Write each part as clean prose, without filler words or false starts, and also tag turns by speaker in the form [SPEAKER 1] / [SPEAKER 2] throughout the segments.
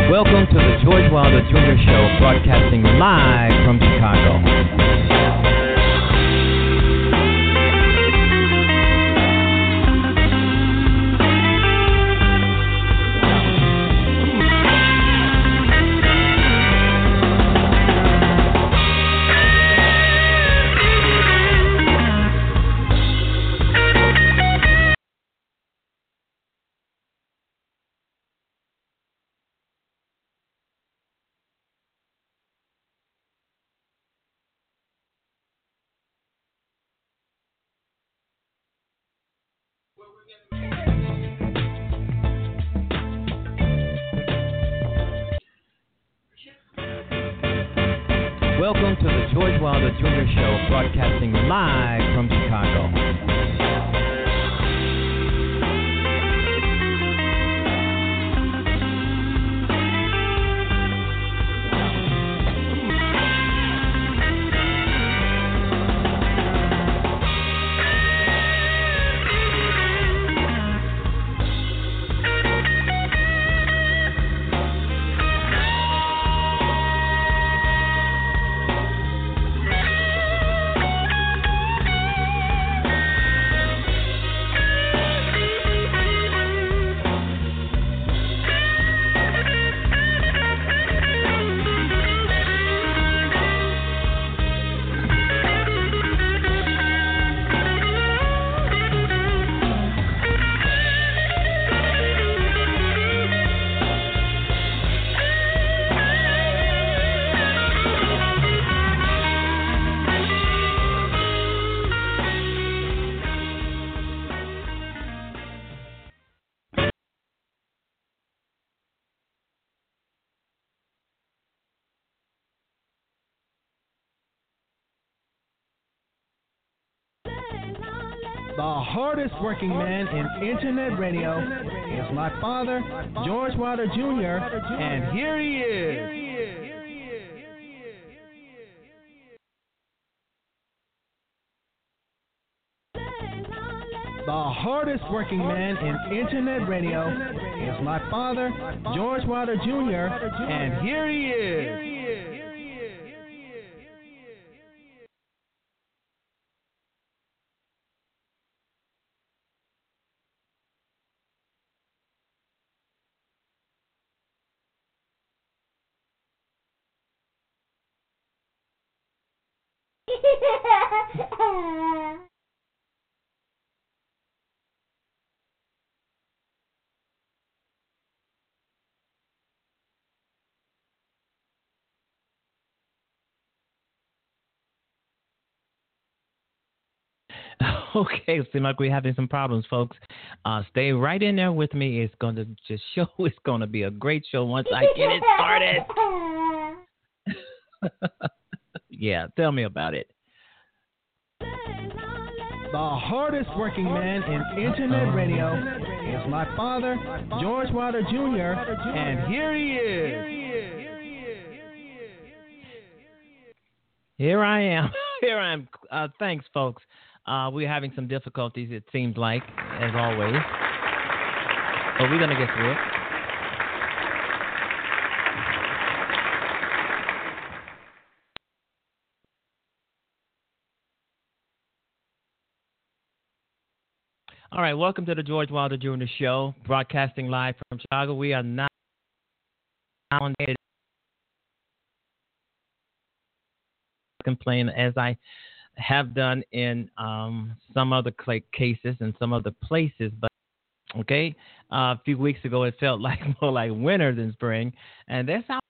[SPEAKER 1] Welcome to the George Wilder Jr. Show, broadcasting live from Chicago. Welcome to the George Wilder Jr. Show, broadcasting live from Chicago.
[SPEAKER 2] The hardest working man in internet radio is my father, George Wilder Jr., and here he is. The hardest working man in internet radio is my father, George Wilder Jr., and here he is.
[SPEAKER 1] Okay, seems like we're having some problems, folks. Stay right in there with me. It's going to just show. It's going to be a great show once I get it started. Yeah, tell me about it.
[SPEAKER 2] The hardest working man in internet radio is my father, George Wilder Jr., and here he is.
[SPEAKER 1] Here I am. Here I am. Thanks, folks. We're having some difficulties, it seems like, as always. But we're going to get through it. All right, welcome to the George Wilder Jr. Show, broadcasting live from Chicago. We are now on air. Complain as I have done in some other cases and some other places, but okay. A few weeks ago, it felt like more like winter than spring, and that's how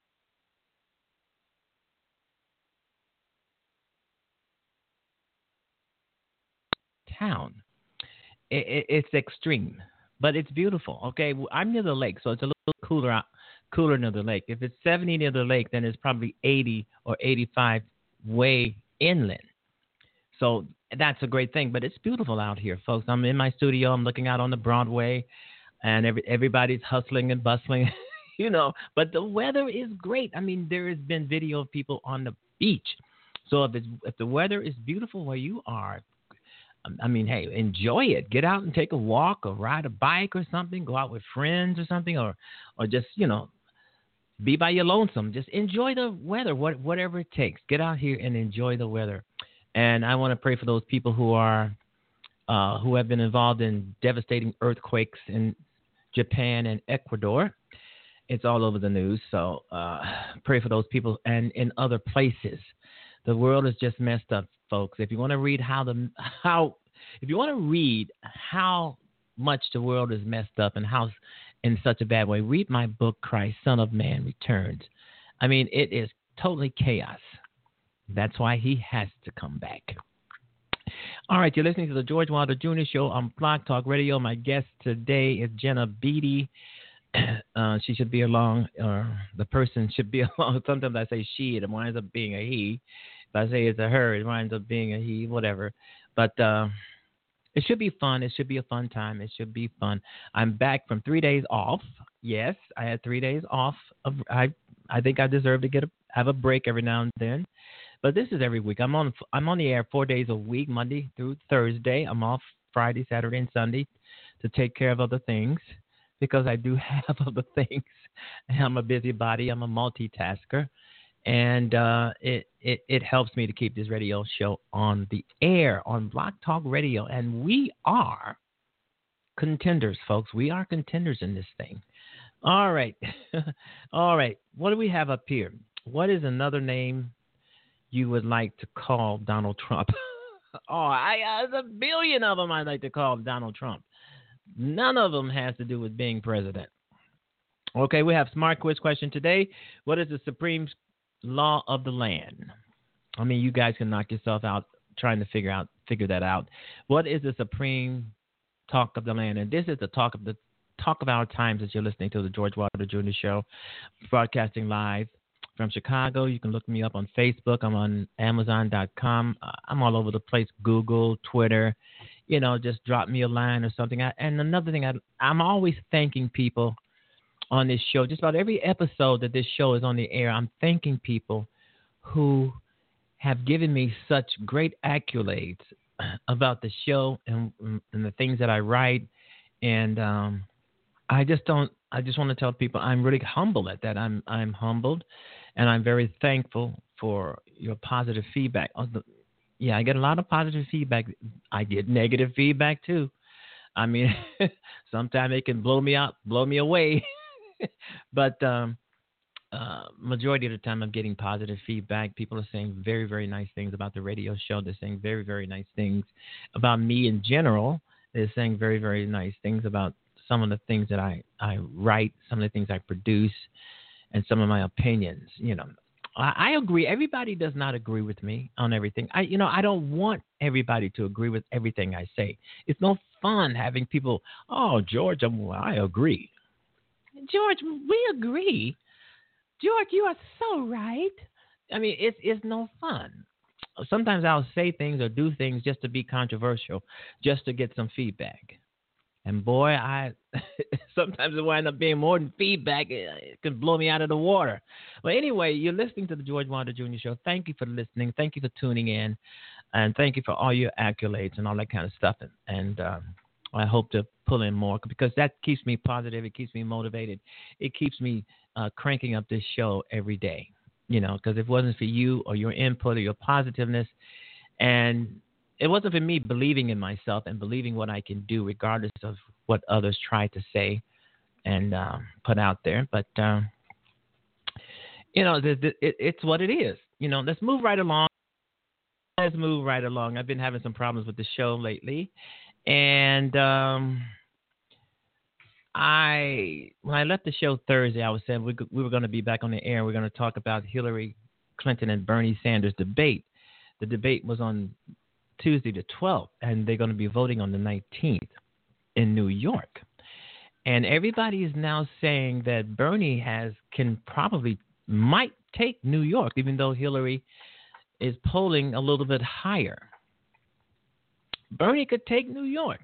[SPEAKER 1] town. It's extreme, but it's beautiful. Okay, I'm near the lake, so it's a little cooler near the lake. If it's 70 near the lake, then it's probably 80 or 85 way inland. So that's a great thing, but it's beautiful out here, folks. I'm in my studio. I'm looking out on the Broadway, and everybody's hustling and bustling, But the weather is great. I mean, there has been video of people on the beach. So if the weather is beautiful where you are, I mean, hey, enjoy it. Get out and take a walk or ride a bike or something. Go out with friends or something, or just Be by your lonesome. Just enjoy the weather, whatever it takes. Get out here and enjoy the weather. And I want to pray for those people who have been involved in devastating earthquakes in Japan and Ecuador. It's all over the news. So pray for those people and in other places. The world is just messed up, folks. If you want to read if you want to read how much the world is messed up and how in such a bad way, read my book, Christ, Son of Man Returns. I mean, it is totally chaos. That's why he has to come back. All right, you're listening to the George Wilder Jr. Show on Blog Talk Radio. My guest today is Jenna Beatty. She should be along, or the person should be along. Sometimes I say she, it winds up being a he. If I say it's a her, it winds up being a he, whatever. But it should be fun. It should be a fun time. It should be fun. I'm back from 3 days off. Yes, I had 3 days off. I think I deserve to have a break every now and then. But this is every week. I'm on the air 4 days a week, Monday through Thursday. I'm off Friday, Saturday, and Sunday to take care of other things because I do have other things. I'm a busybody. I'm a multitasker. And it helps me to keep this radio show on the air on Blog Talk Radio. And we are contenders, folks. We are contenders in this thing. All right. All right. What do we have up here? What is another name you would like to call Donald Trump? There's a billion of them I'd like to call Donald Trump. None of them has to do with being president. Okay, we have Smart Quiz question today. What is the supreme law of the land? I mean, you guys can knock yourself out trying to figure that out. What is the supreme talk of the land? And this is the talk of our times as you're listening to the George Wilder Jr. Show, broadcasting live from Chicago. You can look me up on Facebook. I'm on Amazon.com. I'm all over the place. Google, Twitter. Just drop me a line or something. And another thing, I'm always thanking people on this show. Just about every episode that this show is on the air, I'm thanking people who have given me such great accolades about the show and the things that I write. And I just want to tell people I'm really humble at that. I'm humbled, and I'm very thankful for your positive feedback. I get a lot of positive feedback. I get negative feedback too. I mean, sometimes it can blow me away. But majority of the time I'm getting positive feedback. People are saying very, very nice things about the radio show. They're saying very, very nice things about me in general. They're saying very, very nice things about some of the things that I write, some of the things I produce, and some of my opinions. I agree. Everybody does not agree with me on everything. I don't want everybody to agree with everything I say. It's no fun having people, George, I agree. George, we agree. George, you are so right. I mean, it's no fun. Sometimes I'll say things or do things just to be controversial, just to get some feedback. And boy, sometimes it winds up being more than feedback. It can blow me out of the water. Well, anyway, you're listening to the George Wilder Jr. Show. Thank you for listening. Thank you for tuning in. And thank you for all your accolades and all that kind of stuff. And I hope to pull in more because that keeps me positive. It keeps me motivated. It keeps me cranking up this show every day, because if it wasn't for you or your input or your positiveness, and it wasn't for me believing in myself and believing what I can do regardless of what others try to say and put out there. But, it's what it is. Let's move right along. I've been having some problems with the show lately. And when I left the show Thursday, I was saying we were going to be back on the air. We're going to talk about Hillary Clinton and Bernie Sanders debate. The debate was on Tuesday the 12th, and they're going to be voting on the 19th in New York. And everybody is now saying that Bernie might take New York, even though Hillary is polling a little bit higher. Bernie could take New York.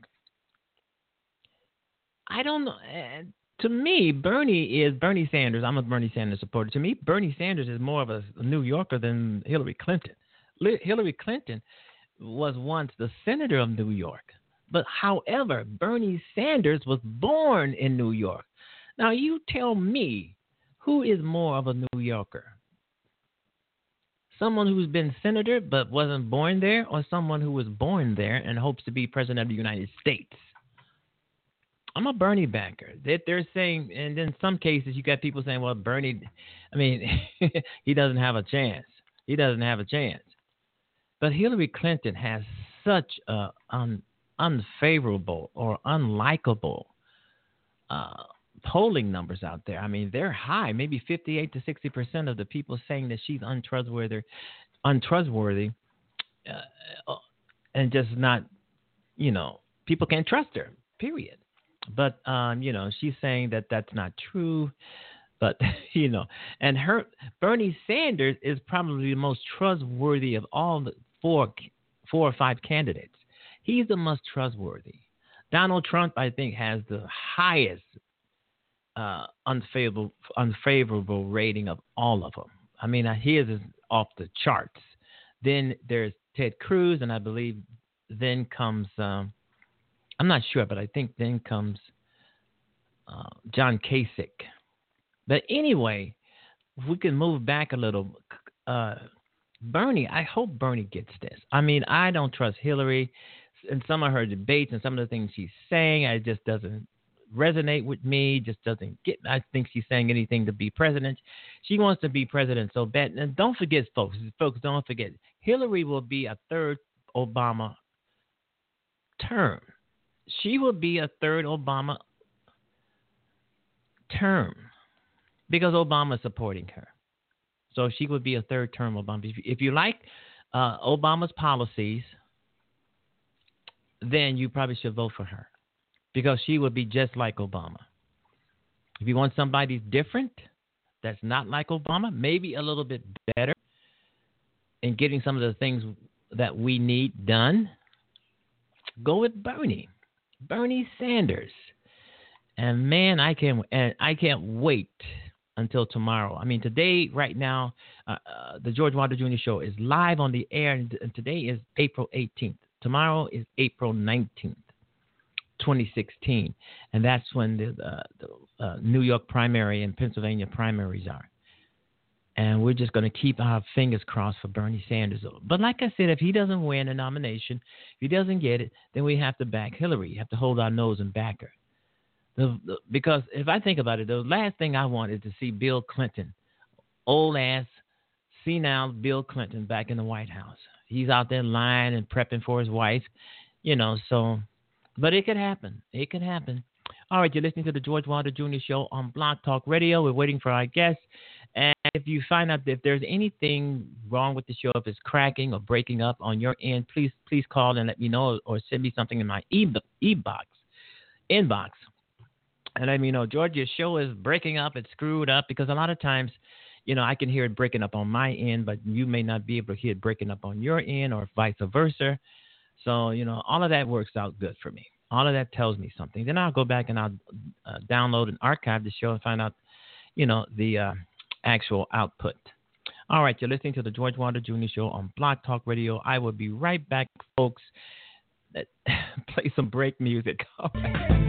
[SPEAKER 1] I don't know. To me, Bernie Sanders. I'm a Bernie Sanders supporter. To me, Bernie Sanders is more of a New Yorker than Hillary Clinton. Hillary Clinton was once the senator of New York. But however, Bernie Sanders was born in New York. Now, you tell me Who is more of a New Yorker? Someone who's been senator but wasn't born there, or someone who was born there and hopes to be president of the United States? I'm a Bernie backer. They're saying, and in some cases, you got people saying, well, Bernie, I mean, he doesn't have a chance. He doesn't have a chance. But Hillary Clinton has such unfavorable or unlikable polling numbers out there. I mean, they're high, maybe 58 to 60% of the people saying that she's untrustworthy, and just not, people can't trust her, period. But, she's saying that that's not true. But, and Bernie Sanders is probably the most trustworthy of all the four or five candidates. He's the most trustworthy. Donald Trump, I think, has the highest unfavorable rating of all of them. I mean, his is off the charts. Then there's Ted Cruz, and I believe then comes, I'm not sure, but I think then comes John Kasich. But anyway, if we can move back a little, Bernie, I hope Bernie gets this. I mean, I don't trust Hillary. In some of her debates and some of the things she's saying, it just doesn't resonate with me, just doesn't get. I think she's saying anything to be president. She wants to be president so bad. And don't forget, folks, don't forget, Hillary will be a third Obama term. She will be a third Obama term because Obama is supporting her. So she would be a third term Obama. If you like Obama's policies, then you probably should vote for her because she would be just like Obama. If you want somebody different that's not like Obama, maybe a little bit better in getting some of the things that we need done, go with Bernie Sanders. And man, I can't wait until tomorrow. I mean, today, right now, the George Wilder Jr. Show is live on the air, and today is April 18th. Tomorrow is April 19th, 2016, and that's when the New York primary and Pennsylvania primaries are. And we're just going to keep our fingers crossed for Bernie Sanders. But like I said, if he doesn't win a nomination, if he doesn't get it, then we have to back Hillary. You have to hold our nose and back her. Because if I think about it, the last thing I want is to see Bill Clinton, old-ass, senile Bill Clinton back in the White House. He's out there lying and prepping for his wife, but it could happen. It could happen. All right, you're listening to the George Wilder Jr. Show on Blog Talk Radio. We're waiting for our guests. And if you find out if there's anything wrong with the show, if it's cracking or breaking up on your end, please call and let me know or send me something in my inbox. And let me know, George, your show is breaking up. It's screwed up because a lot of times, I can hear it breaking up on my end, but you may not be able to hear it breaking up on your end or vice versa. So, all of that works out good for me. All of that tells me something. Then I'll go back and I'll download and archive the show and find out, the actual output. All right, you're listening to the George Wilder Jr. Show on Blog Talk Radio. I will be right back, folks. Play some break music. All right.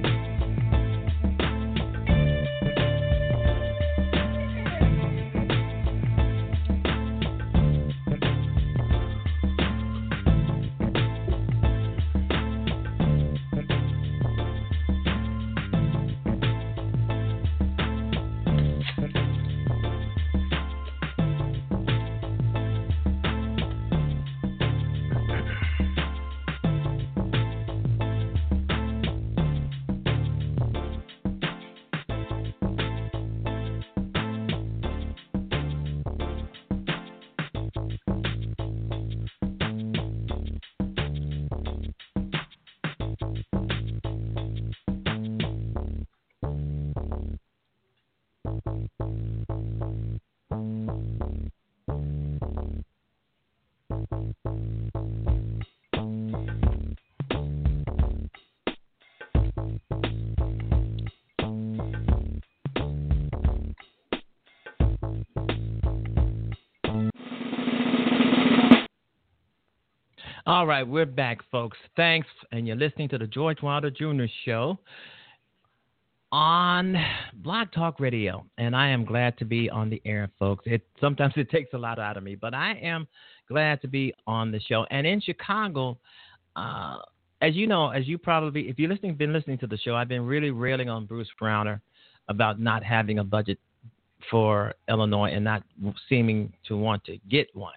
[SPEAKER 1] All right, we're back, folks. Thanks, and you're listening to the George Wilder Jr. Show on Blog Talk Radio, and I am glad to be on the air, folks. Sometimes it takes a lot out of me, but I am glad to be on the show. And in Chicago, as you know, if you've been listening to the show, I've been really railing on Bruce Browner about not having a budget for Illinois and not seeming to want to get one.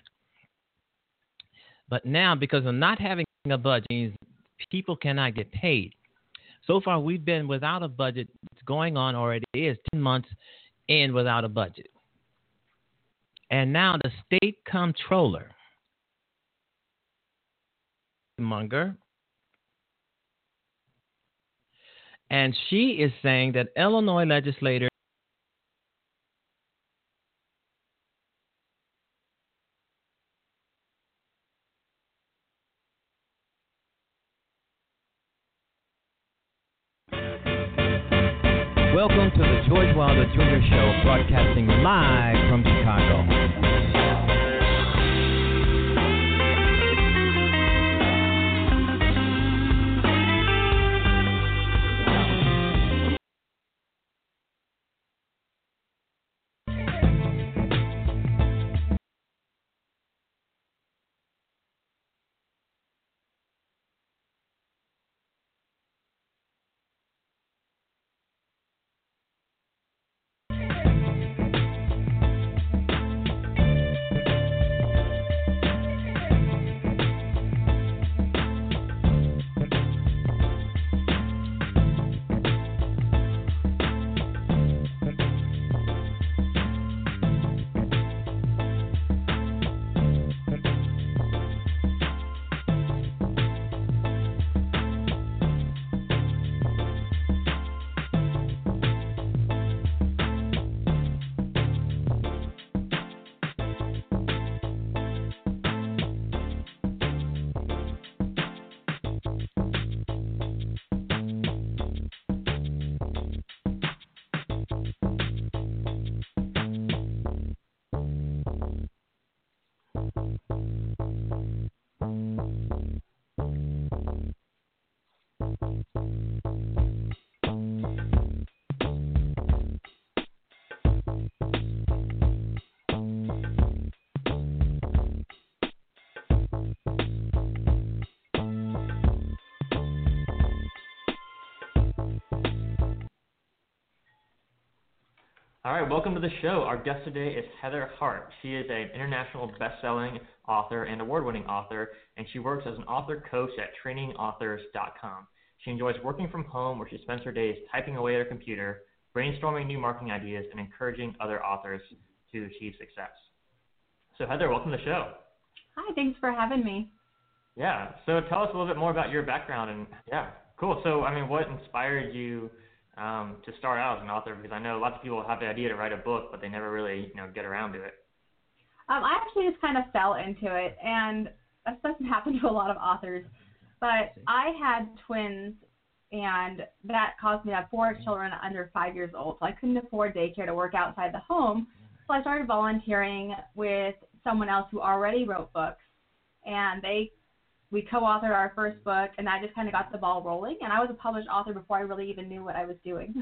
[SPEAKER 1] But now, because of not having a budget, means people cannot get paid. So far, we've been without a budget. It's going on, or it is 10 months in without a budget. And now the state comptroller, Munger, and she is saying that Illinois legislators Welcome to the George Wilder Jr. Show, broadcasting live from Chicago.
[SPEAKER 3] All right, welcome to the show. Our guest today is Heather Hart. She is an international best-selling author and award-winning author, and she works as an author coach at trainingauthors.com. She enjoys working from home, where she spends her days typing away at her computer, brainstorming new marketing ideas, and encouraging other authors to achieve success. So Heather, welcome to the show.
[SPEAKER 4] Hi, thanks for having me.
[SPEAKER 3] Yeah, so tell us a little bit more about your background. And yeah, cool. So, what inspired you to start out as an author? Because I know lots of people have the idea to write a book, but they never really, get around to it.
[SPEAKER 4] I actually just kind of fell into it, and that doesn't happen to a lot of authors. But I had twins, and that caused me to have 4 children under 5 years old. So I couldn't afford daycare to work outside the home. So I started volunteering with someone else who already wrote books, and we co-authored our first book, and that just kind of got the ball rolling. And I was a published author before I really even knew what I was doing.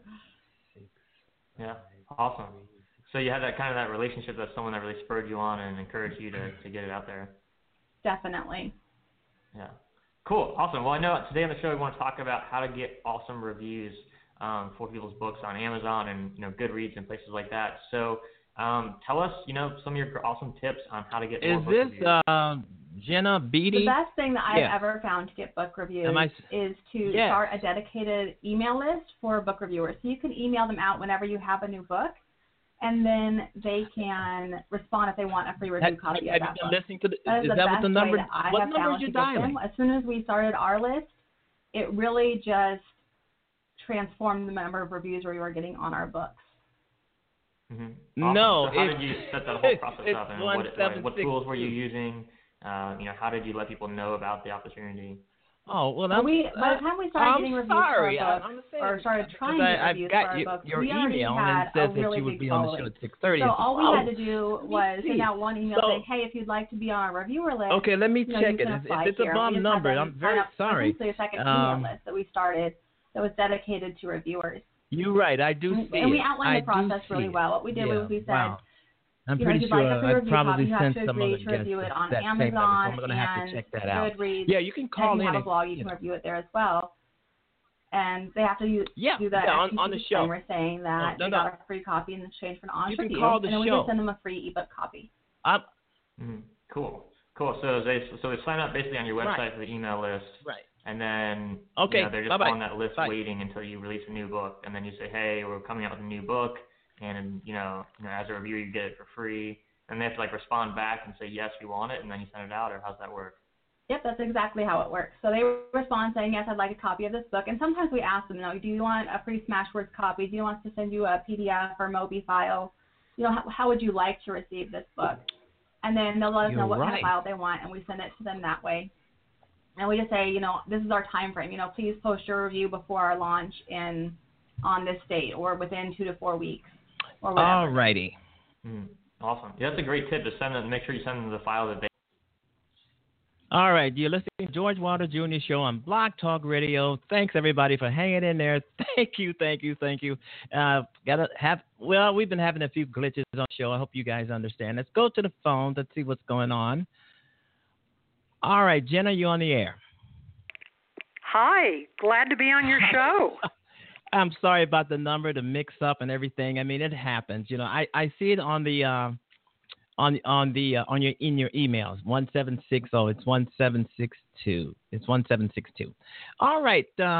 [SPEAKER 3] Yeah, awesome. So you had that relationship with someone that really spurred you on and encouraged you to get it out there.
[SPEAKER 4] Definitely.
[SPEAKER 3] Yeah. Cool. Awesome. Well, I know today on the show we want to talk about how to get awesome reviews for people's books on Amazon and Goodreads and places like that. So tell us, some of your awesome tips on how to get more book reviews. Is this
[SPEAKER 1] Jenna Beatty?
[SPEAKER 4] The best thing that I've ever found to get book reviews is to start a dedicated email list for book reviewers. So you can email them out whenever you have a new book, and then they can respond if they want a free review copy of that book.
[SPEAKER 1] Listening to
[SPEAKER 4] that is the best way that I have found to get them. As soon as we started our list, it really just transformed the number of reviews we were getting on our books.
[SPEAKER 3] Mm-hmm. Awesome.
[SPEAKER 1] No.
[SPEAKER 3] So how did you set that whole process up, and what tools were you using? How did you let people know about the opportunity?
[SPEAKER 1] Oh, well,
[SPEAKER 4] by the time we started getting reviews for our books, or started trying to get reviews for our books,
[SPEAKER 1] your
[SPEAKER 4] we already
[SPEAKER 1] email
[SPEAKER 4] had
[SPEAKER 1] and it says
[SPEAKER 4] a really
[SPEAKER 1] that you would
[SPEAKER 4] big
[SPEAKER 1] be
[SPEAKER 4] following.
[SPEAKER 1] on the show at 6:30.
[SPEAKER 4] So all we had to do was send out one email saying, hey, if you'd like to be on our reviewer list,
[SPEAKER 1] okay, let me check it. If it's a bum number, I'm very sorry.
[SPEAKER 4] Essentially a second email list that we started that was dedicated to reviewers.
[SPEAKER 1] You're right. I do see
[SPEAKER 4] and we
[SPEAKER 1] it.
[SPEAKER 4] outlined
[SPEAKER 1] I
[SPEAKER 4] the process
[SPEAKER 1] do
[SPEAKER 4] really
[SPEAKER 1] see
[SPEAKER 4] well. What we did
[SPEAKER 1] Yeah,
[SPEAKER 4] was we said,
[SPEAKER 1] wow. I'm
[SPEAKER 4] you know, if
[SPEAKER 1] pretty
[SPEAKER 4] you'd like a
[SPEAKER 1] sure
[SPEAKER 4] free
[SPEAKER 1] I
[SPEAKER 4] review copy,
[SPEAKER 1] probably
[SPEAKER 4] you have
[SPEAKER 1] sent
[SPEAKER 4] to
[SPEAKER 1] some
[SPEAKER 4] agree
[SPEAKER 1] other
[SPEAKER 4] to
[SPEAKER 1] guests
[SPEAKER 4] review it on
[SPEAKER 1] that same number, so
[SPEAKER 4] Amazon
[SPEAKER 1] I'm going to have to
[SPEAKER 4] and
[SPEAKER 1] check that out.
[SPEAKER 4] Goodreads.
[SPEAKER 1] Yeah, you can
[SPEAKER 4] And
[SPEAKER 1] call
[SPEAKER 4] if you
[SPEAKER 1] in
[SPEAKER 4] have a
[SPEAKER 1] and,
[SPEAKER 4] blog, you
[SPEAKER 1] you
[SPEAKER 4] can
[SPEAKER 1] know.
[SPEAKER 4] review it there as well. And they have to
[SPEAKER 1] Yeah,
[SPEAKER 4] do that
[SPEAKER 1] yeah, on the show.
[SPEAKER 4] disclaimer saying that
[SPEAKER 1] no,
[SPEAKER 4] they
[SPEAKER 1] no.
[SPEAKER 4] got a free copy in exchange for an honest
[SPEAKER 1] You can
[SPEAKER 4] review,
[SPEAKER 1] call the
[SPEAKER 4] and then we
[SPEAKER 1] show.
[SPEAKER 4] just send them a free ebook copy.
[SPEAKER 3] Cool. So they sign up basically on your website
[SPEAKER 1] Right.
[SPEAKER 3] for the email list.
[SPEAKER 1] Right.
[SPEAKER 3] And then
[SPEAKER 1] Okay,
[SPEAKER 3] they're just
[SPEAKER 1] bye-bye.
[SPEAKER 3] on that list
[SPEAKER 1] Bye.
[SPEAKER 3] waiting until you release a new book, and then you say, hey, we're coming out with a new book, and as a reviewer you get it for free, and they have to like respond back and say yes, we want it, and then you send it out, or how's that work?
[SPEAKER 4] Yep, that's exactly how it works. So they respond saying, yes, I'd like a copy of this book. And sometimes we ask them, do you want a free Smashwords copy? Do you want us to send you a PDF or Mobi file? How would you like to receive this book? And then they'll let us know what kind of file they want, and we send it to them that way. And we just say, this is our time frame. Please post your review before our launch on this date or within 2 to 4 weeks or whatever.
[SPEAKER 1] All righty.
[SPEAKER 3] Awesome. Yeah, that's a great tip. Just make sure you send them the file that they.
[SPEAKER 1] All right, you're listening to George Wilder Jr. Show on Blog Talk Radio. Thanks everybody for hanging in there. Thank you. We've been having a few glitches on the show. I hope you guys understand. Let's go to the phone. Let's see what's going on. All right, Jenna, you on the air?
[SPEAKER 5] Hi, glad to be on your show.
[SPEAKER 1] I'm sorry about the number, the mix-up, and everything. I mean, it happens. I see it on the. In your emails, 1760. It's 1762. It's 1762. All right.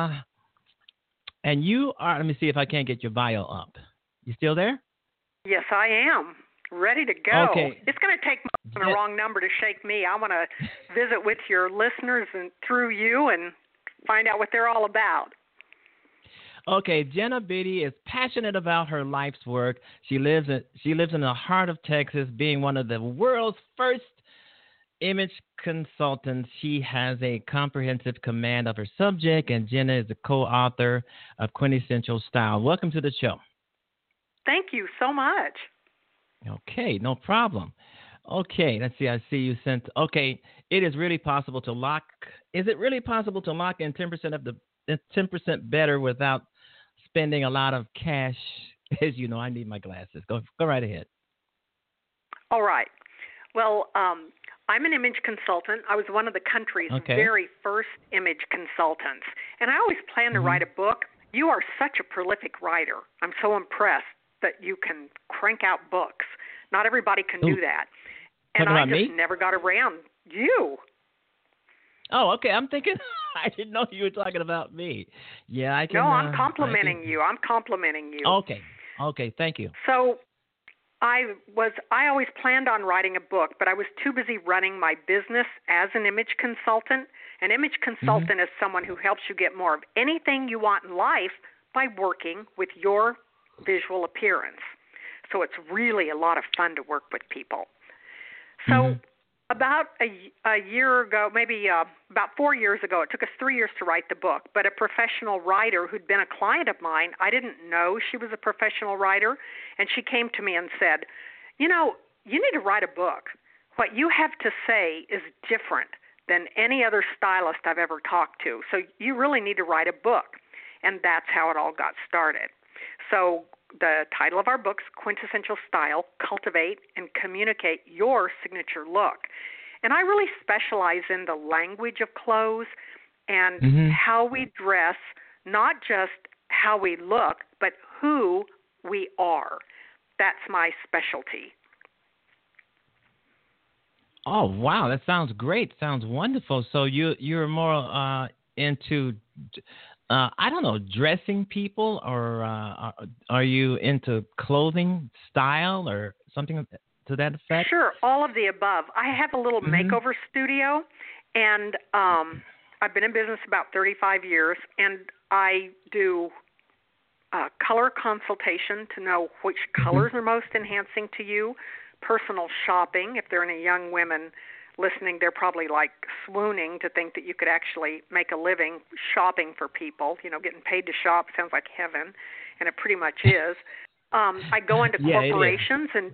[SPEAKER 1] And you are. Let me see if I can't get your bio up. You still there?
[SPEAKER 5] Yes, I am. Ready to go.
[SPEAKER 1] Okay.
[SPEAKER 5] It's going to take the wrong number to shake me. I want to visit with your listeners and through you and find out what they're all about.
[SPEAKER 1] Okay, Jenna Beatty is passionate about her life's work. She lives in the heart of Texas, being one of the world's first image consultants. She has a comprehensive command of her subject, and Jenna is the co-author of Quintessential Style. Welcome to the show.
[SPEAKER 5] Thank you so much.
[SPEAKER 1] Okay, no problem. Okay, let's see. I see you sent. Okay, it is really possible to lock. Is it really possible to lock in 10% of the 10% better without spending a lot of cash? As you know, I need my glasses. Go right ahead.
[SPEAKER 5] All right. Well, I'm an image consultant. I was one of the country's very first image consultants. And I always planned to write a book. You are such a prolific writer. I'm so impressed that you can crank out books. Not everybody can do that. And I just never got around. You.
[SPEAKER 1] Oh, okay. I'm thinking, I didn't know you were talking about me. Yeah, I can.
[SPEAKER 5] No, I'm complimenting you. I'm complimenting you.
[SPEAKER 1] Okay. Thank you.
[SPEAKER 5] So I always planned on writing a book, but I was too busy running my business as an image consultant. An image consultant is someone who helps you get more of anything you want in life by working with your visual appearance. So it's really a lot of fun to work with people. So about a year ago, maybe about 4 years ago, it took us 3 years to write the book, but a professional writer who'd been a client of mine, I didn't know she was a professional writer, and she came to me and said, you need to write a book. What you have to say is different than any other stylist I've ever talked to, so you really need to write a book. And that's how it all got started. So the title of our book's Quintessential Style, Cultivate and Communicate Your Signature Look. And I really specialize in the language of clothes and how we dress, not just how we look, but who we are. That's my specialty.
[SPEAKER 1] Oh, wow. That sounds great. Sounds wonderful. So you're more into... I don't know, dressing people, or are you into clothing style or something to that effect?
[SPEAKER 5] Sure, all of the above. I have a little makeover studio, and I've been in business about 35 years, and I do color consultation to know which colors are most enhancing to you, personal shopping. If there are any young women listening, they're probably like swooning to think that you could actually make a living shopping for people. Getting paid to shop sounds like heaven, and it pretty much is. I go into corporations and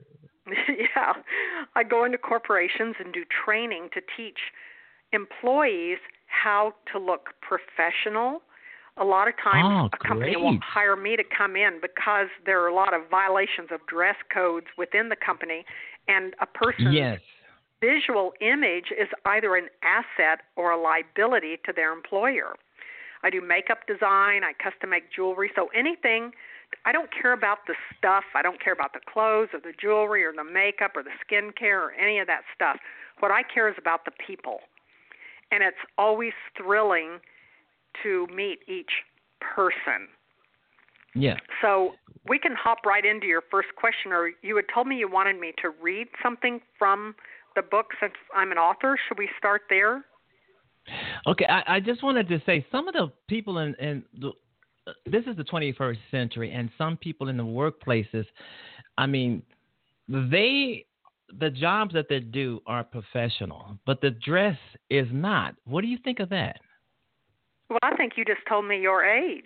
[SPEAKER 5] I go into corporations and do training to teach employees how to look professional. A lot of times
[SPEAKER 1] Oh,
[SPEAKER 5] a company
[SPEAKER 1] great.
[SPEAKER 5] won't hire me to come in because there are a lot of violations of dress codes within the company, and a person's
[SPEAKER 1] Yes.
[SPEAKER 5] visual image is either an asset or a liability to their employer. I do makeup design, I custom make jewelry, so anything, I don't care about the stuff, I don't care about the clothes or the jewelry or the makeup or the skincare or any of that stuff. What I care is about the people. And it's always thrilling to meet each person.
[SPEAKER 1] Yeah.
[SPEAKER 5] So we can hop right into your first question, or you had told me you wanted me to read something from the book since I'm an author. Should we start there?
[SPEAKER 1] Okay, I just wanted to say some of the people in this is the 21st century, and some people in the workplaces, I mean, the jobs that they do are professional, but the dress is not. What do you think of that?
[SPEAKER 5] Well, I think you just told me your age.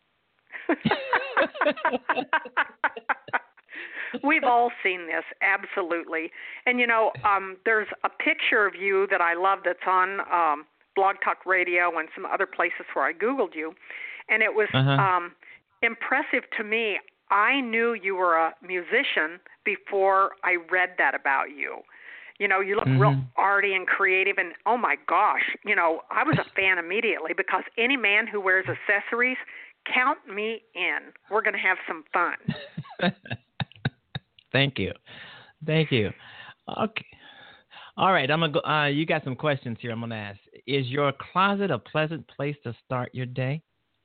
[SPEAKER 5] We've all seen this, absolutely. And, there's a picture of you that I love that's on Blog Talk Radio and some other places where I Googled you. And it was impressive to me. I knew you were a musician before I read that about you. You look real arty and creative, and oh my gosh, I was a fan immediately because any man who wears accessories, count me in. We're going to have some fun.
[SPEAKER 1] Thank you. Okay. All right, I'm gonna go. You got some questions here. I'm gonna ask. Is your closet a pleasant place to start your day?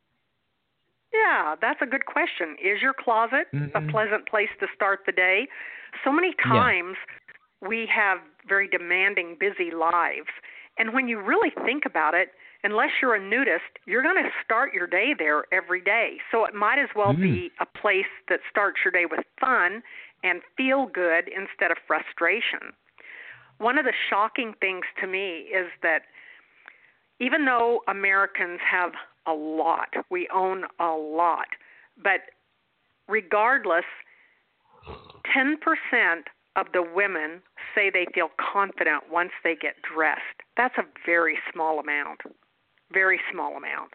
[SPEAKER 5] Yeah, that's a good question. Is your closet a pleasant place to start the day? So many times we have very demanding, busy lives. And when you really think about it, unless you're a nudist, you're going to start your day there every day. So it might as well be a place that starts your day with fun and feel good instead of frustration. One of the shocking things to me is that even though Americans have a lot, we own a lot, but regardless, 10% of the women say they feel confident once they get dressed. That's a very small amount. Very small amount.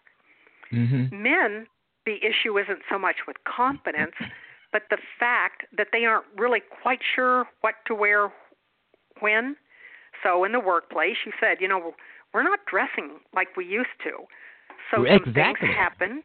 [SPEAKER 5] Men, the issue isn't so much with confidence, but the fact that they aren't really quite sure what to wear when. So in the workplace, you said, we're not dressing like we used to. So some things happen.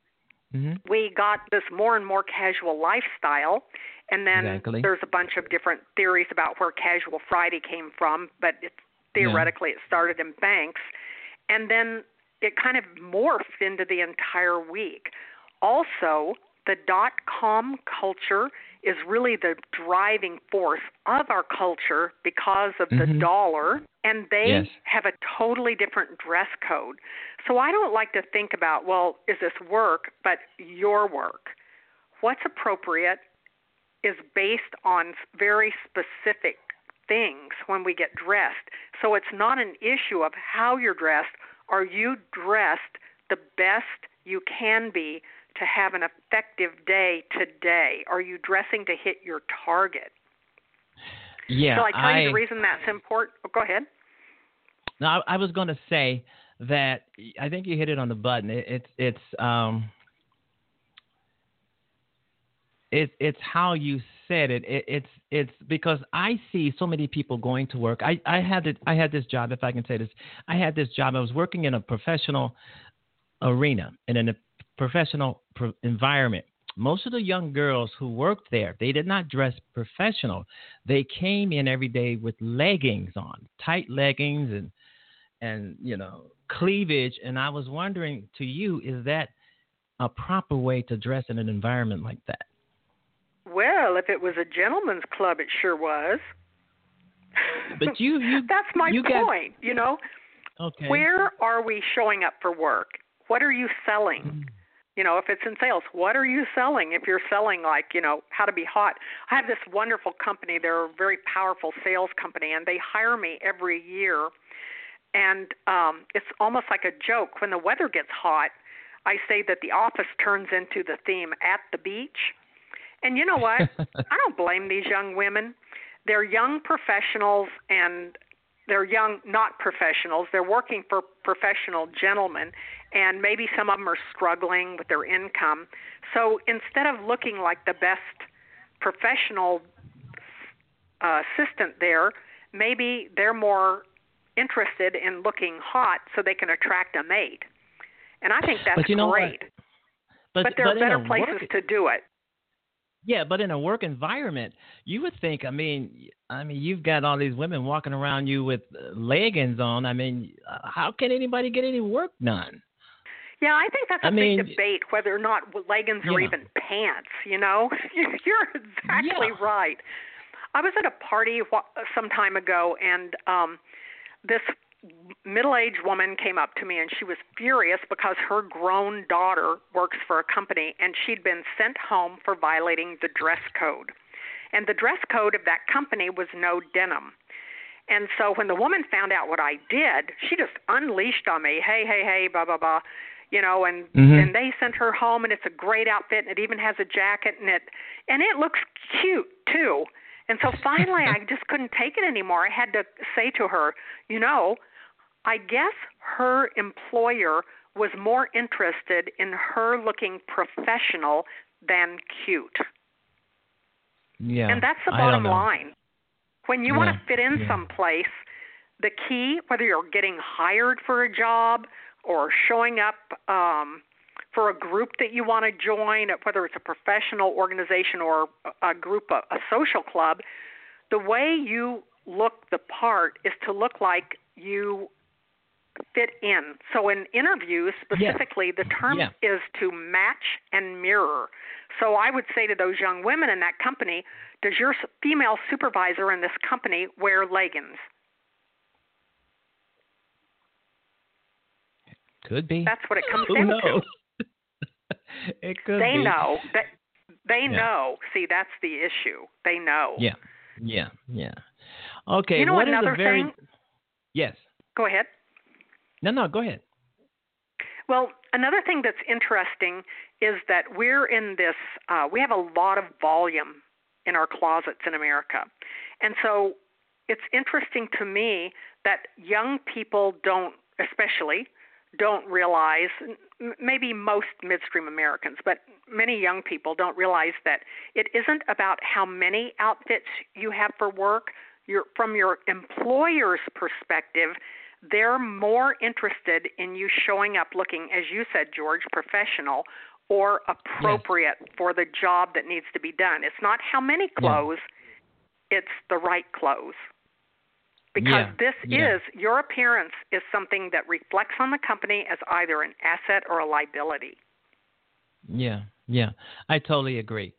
[SPEAKER 5] We got this more and more casual lifestyle, and then there's a bunch of different theories about where Casual Friday came from, but theoretically it started in banks, and then it kind of morphed into the entire week. Also, the .com culture is really the driving force of our culture because of the dollar, and they have a totally different dress code. So I don't like to think about, well, is this work, but your work. What's appropriate is based on very specific things when we get dressed. So it's not an issue of how you're dressed. Are you dressed the best you can be to have an effective day today? Are you dressing to hit your target?
[SPEAKER 1] Yeah.
[SPEAKER 5] Shall I tell you the reason that's important? Oh, go ahead.
[SPEAKER 1] No, I was going to say that I think you hit it on the button. It's how you said it. It's because I see so many people going to work. I had this job, if I can say this. I had this job. I was working in a professional arena and in a professional environment. Most of the young girls who worked there, they did not dress professional. They came in every day with leggings on, tight leggings and cleavage. And I was wondering, to you, is that a proper way to dress in an environment like that?
[SPEAKER 5] Well, if it was a gentleman's club, it sure was.
[SPEAKER 1] But you
[SPEAKER 5] that's my point,
[SPEAKER 1] Okay.
[SPEAKER 5] Where are we showing up for work? What are you selling? If it's in sales, what are you selling? If you're selling how to be hot. I have this wonderful company. They're a very powerful sales company, and they hire me every year. And it's almost like a joke. When the weather gets hot, I say that the office turns into the theme at the beach. And you know what? I don't blame these young women. They're young professionals, and they're young, not professionals. They're working for professional gentlemen, and maybe some of them are struggling with their income. So instead of looking like the best professional assistant there, maybe they're more interested in looking hot so they can attract a mate. And I think that's great. But there are better places to do it.
[SPEAKER 1] Yeah, but in a work environment, you would think, I mean, you've got all these women walking around you with leggings on. I mean, how can anybody get any work done?
[SPEAKER 5] Yeah, I think that's a big debate, whether or not leggings or even pants, you know. You're exactly right. I was at a party some time ago, and this middle-aged woman came up to me, and she was furious because her grown daughter works for a company, and she'd been sent home for violating the dress code. And the dress code of that company was no denim. And so when the woman found out what I did, she just unleashed on me, hey, blah, blah, blah, you know, and they sent her home, and it's a great outfit, and it even has a jacket, and it looks cute, too. And so finally I just couldn't take it anymore. I had to say to her, you know, I guess her employer was more interested in her looking professional than cute.
[SPEAKER 1] Yeah.
[SPEAKER 5] And that's the bottom line. When you want to fit in someplace, the key, whether you're getting hired for a job or showing up for a group that you want to join, whether it's a professional organization or a group, a social club, the way you look the part is to look like you fit in. So in interviews specifically, the term is to match and mirror. So I would say to those young women in that company, does your female supervisor in this company wear leggings?
[SPEAKER 1] Could be.
[SPEAKER 5] That's what it comes down to.
[SPEAKER 1] It could
[SPEAKER 5] they
[SPEAKER 1] be.
[SPEAKER 5] know. They know. See, that's the issue. They know.
[SPEAKER 1] Yeah. Okay.
[SPEAKER 5] You know
[SPEAKER 1] what
[SPEAKER 5] another
[SPEAKER 1] is a very...
[SPEAKER 5] thing?
[SPEAKER 1] Yes.
[SPEAKER 5] Go ahead.
[SPEAKER 1] No, go ahead.
[SPEAKER 5] Well, another thing that's interesting is that we're in this, we have a lot of volume in our closets in America. And so it's interesting to me that young people don't realize, maybe most midstream Americans, but many young people don't realize that it isn't about how many outfits you have for work. From your employer's perspective, they're more interested in you showing up looking, as you said, George, professional or appropriate for the job that needs to be done. It's not how many clothes, it's the right clothes. Because your appearance is something that reflects on the company as either an asset or a liability. Yeah.
[SPEAKER 1] I totally agree.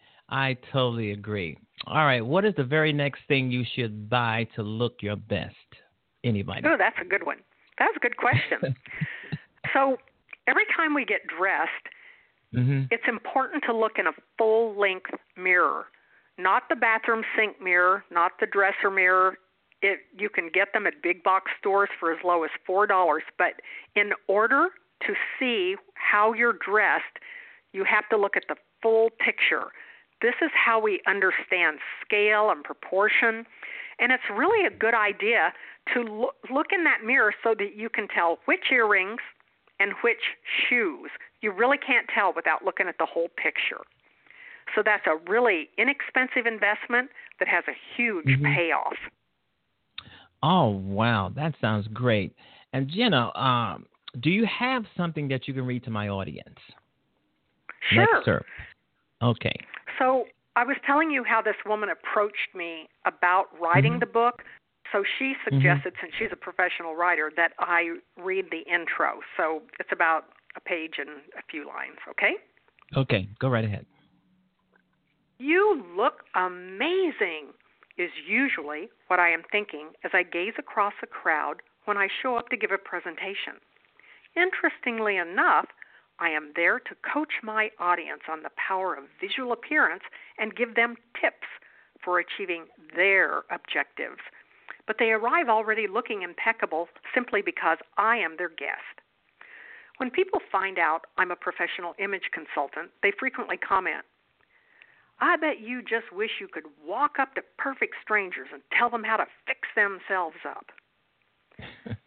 [SPEAKER 1] All right. What is the very next thing you should buy to look your best? Anybody?
[SPEAKER 5] Oh, that's a good one. That's a good question. So every time we get dressed, it's important to look in a full-length mirror, not the bathroom sink mirror, not the dresser mirror. You can get them at big box stores for as low as $4. But in order to see how you're dressed, you have to look at the full picture. This is how we understand scale and proportion. And it's really a good idea to look in that mirror so that you can tell which earrings and which shoes. You really can't tell without looking at the whole picture. So that's a really inexpensive investment that has a huge payoff.
[SPEAKER 1] Oh, wow. That sounds great. And, Jenna, do you have something that you can read to my audience?
[SPEAKER 5] Sure.
[SPEAKER 1] Next, sir. Okay.
[SPEAKER 5] So I was telling you how this woman approached me about writing the book. So she suggested, since she's a professional writer, that I read the intro. So it's about a page and a few lines, okay?
[SPEAKER 1] Okay. Go right ahead.
[SPEAKER 5] You look amazing is usually what I am thinking as I gaze across a crowd when I show up to give a presentation. Interestingly enough, I am there to coach my audience on the power of visual appearance and give them tips for achieving their objectives. But they arrive already looking impeccable simply because I am their guest. When people find out I'm a professional image consultant, they frequently comment, I bet you just wish you could walk up to perfect strangers and tell them how to fix themselves up.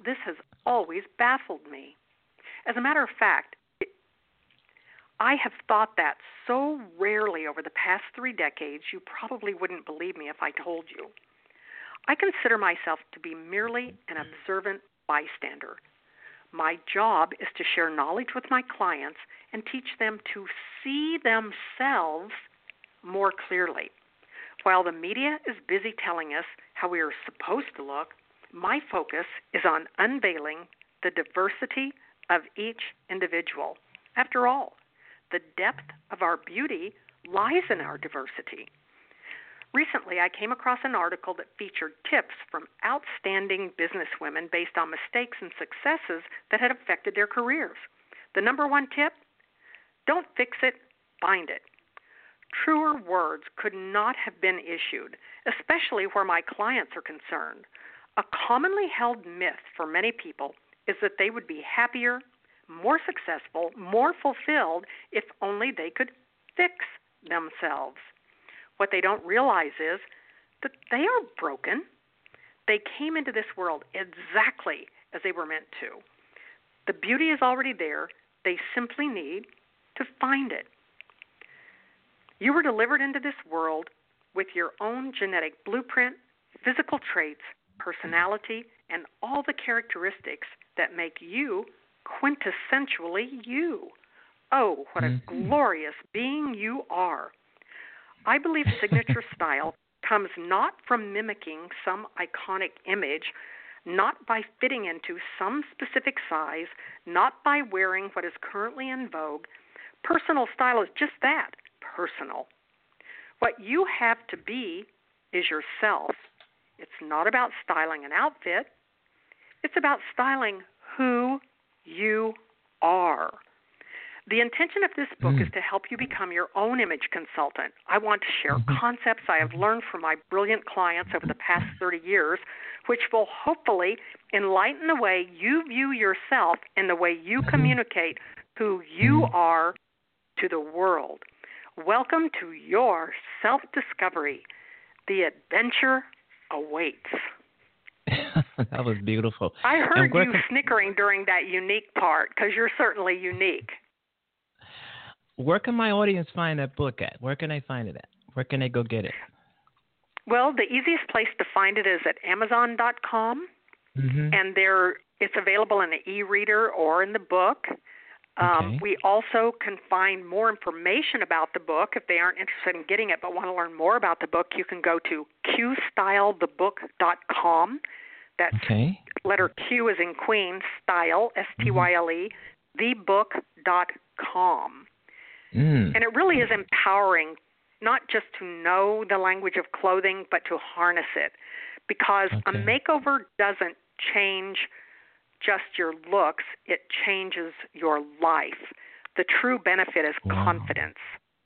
[SPEAKER 5] this has always baffled me. As a matter of fact, I have thought that so rarely over the past 3 decades, you probably wouldn't believe me if I told you. I consider myself to be merely an observant bystander. My job is to share knowledge with my clients and teach them to see themselves more clearly. While the media is busy telling us how we are supposed to look, my focus is on unveiling the diversity of each individual. After all, the depth of our beauty lies in our diversity. Recently, I came across an article that featured tips from outstanding businesswomen based on mistakes and successes that had affected their careers. The number one tip? Don't fix it, find it. Truer words could not have been issued, especially where my clients are concerned. A commonly held myth for many people is that they would be happier, more successful, more fulfilled if only they could fix themselves. What they don't realize is that they are broken. They came into this world exactly as they were meant to. The beauty is already there. They simply need to find it. You were delivered into this world with your own genetic blueprint, physical traits, personality, and all the characteristics that make you quintessentially you. Oh, what a glorious being you are. I believe signature style comes not from mimicking some iconic image, not by fitting into some specific size, not by wearing what is currently in vogue. Personal style is just that, personal. What you have to be is yourself. It's not about styling an outfit. It's about styling who you are. The intention of this book is to help you become your own image consultant. I want to share concepts I have learned from my brilliant clients over the past 30 years, which will hopefully enlighten the way you view yourself and the way you communicate who you are to the world. Welcome to your self-discovery. The adventure awaits.
[SPEAKER 1] That was beautiful.
[SPEAKER 5] I heard you snickering during that unique part because you're certainly unique.
[SPEAKER 1] Where can my audience find that book at? Where can they find it at? Where can they go get it?
[SPEAKER 5] Well, the easiest place to find it is at Amazon.com, and it's available in the e-reader or in the book. We also can find more information about the book. If they aren't interested in getting it but want to learn more about the book, you can go to qstylethebook.com. That's letter Q as in Queen, style, S-T-Y-L-E, thebook.com. And it really is empowering not just to know the language of clothing, but to harness it. Because a makeover doesn't change just your looks, it changes your life. The true benefit is confidence.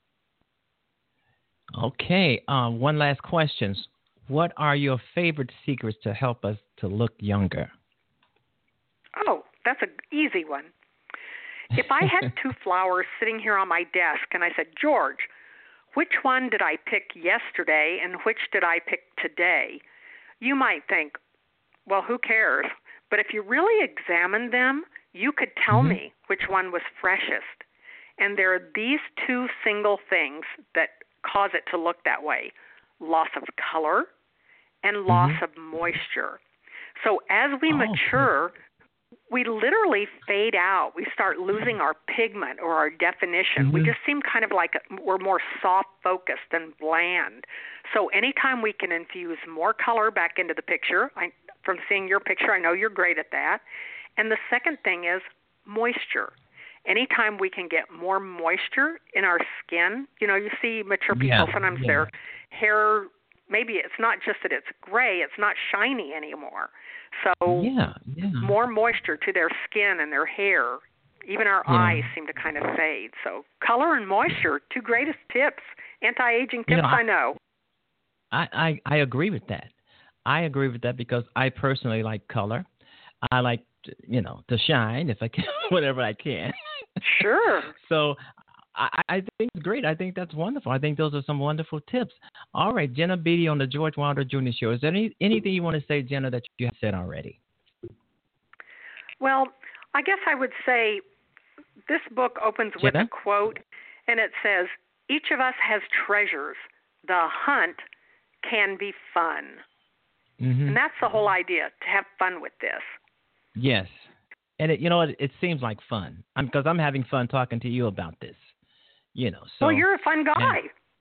[SPEAKER 1] Okay, one last question. What are your favorite secrets to help us to look younger?
[SPEAKER 5] Oh, that's an easy one. If I had 2 flowers sitting here on my desk and I said, George, which one did I pick yesterday and which did I pick today? You might think, well, who cares? But if you really examined them, you could tell me which one was freshest. And there are these 2 single things that cause it to look that way: loss of color and loss of moisture. So as we mature, we literally fade out. We start losing our pigment or our definition. We just seem kind of like we're more soft-focused and bland. So anytime we can infuse more color back into the picture, from seeing your picture, I know you're great at that. And the second thing is moisture. Anytime we can get more moisture in our skin, you see mature people, sometimes their hair, maybe it's not just that it's gray, it's not shiny anymore. So more moisture to their skin and their hair. Even our eyes seem to kind of fade. So color and moisture, 2 greatest tips, anti-aging tips I know.
[SPEAKER 1] I agree with that. I agree with that because I personally like color. I like, to shine if I can, whatever I can.
[SPEAKER 5] Sure.
[SPEAKER 1] So I think it's great. I think that's wonderful. I think those are some wonderful tips. All right, Jenna Beatty on the George Wilder Jr. Show. Is there anything you want to say, Jenna, that you have said already?
[SPEAKER 5] Well, I guess I would say this book opens with
[SPEAKER 1] Jenna?
[SPEAKER 5] a quote, and it says, "Each of us has treasures. The hunt can be fun."
[SPEAKER 1] Mm-hmm.
[SPEAKER 5] And that's the whole idea, to have fun with this.
[SPEAKER 1] Yes. And it seems like fun. Because I'm having fun talking to you about this. So.
[SPEAKER 5] Well, you're a fun guy.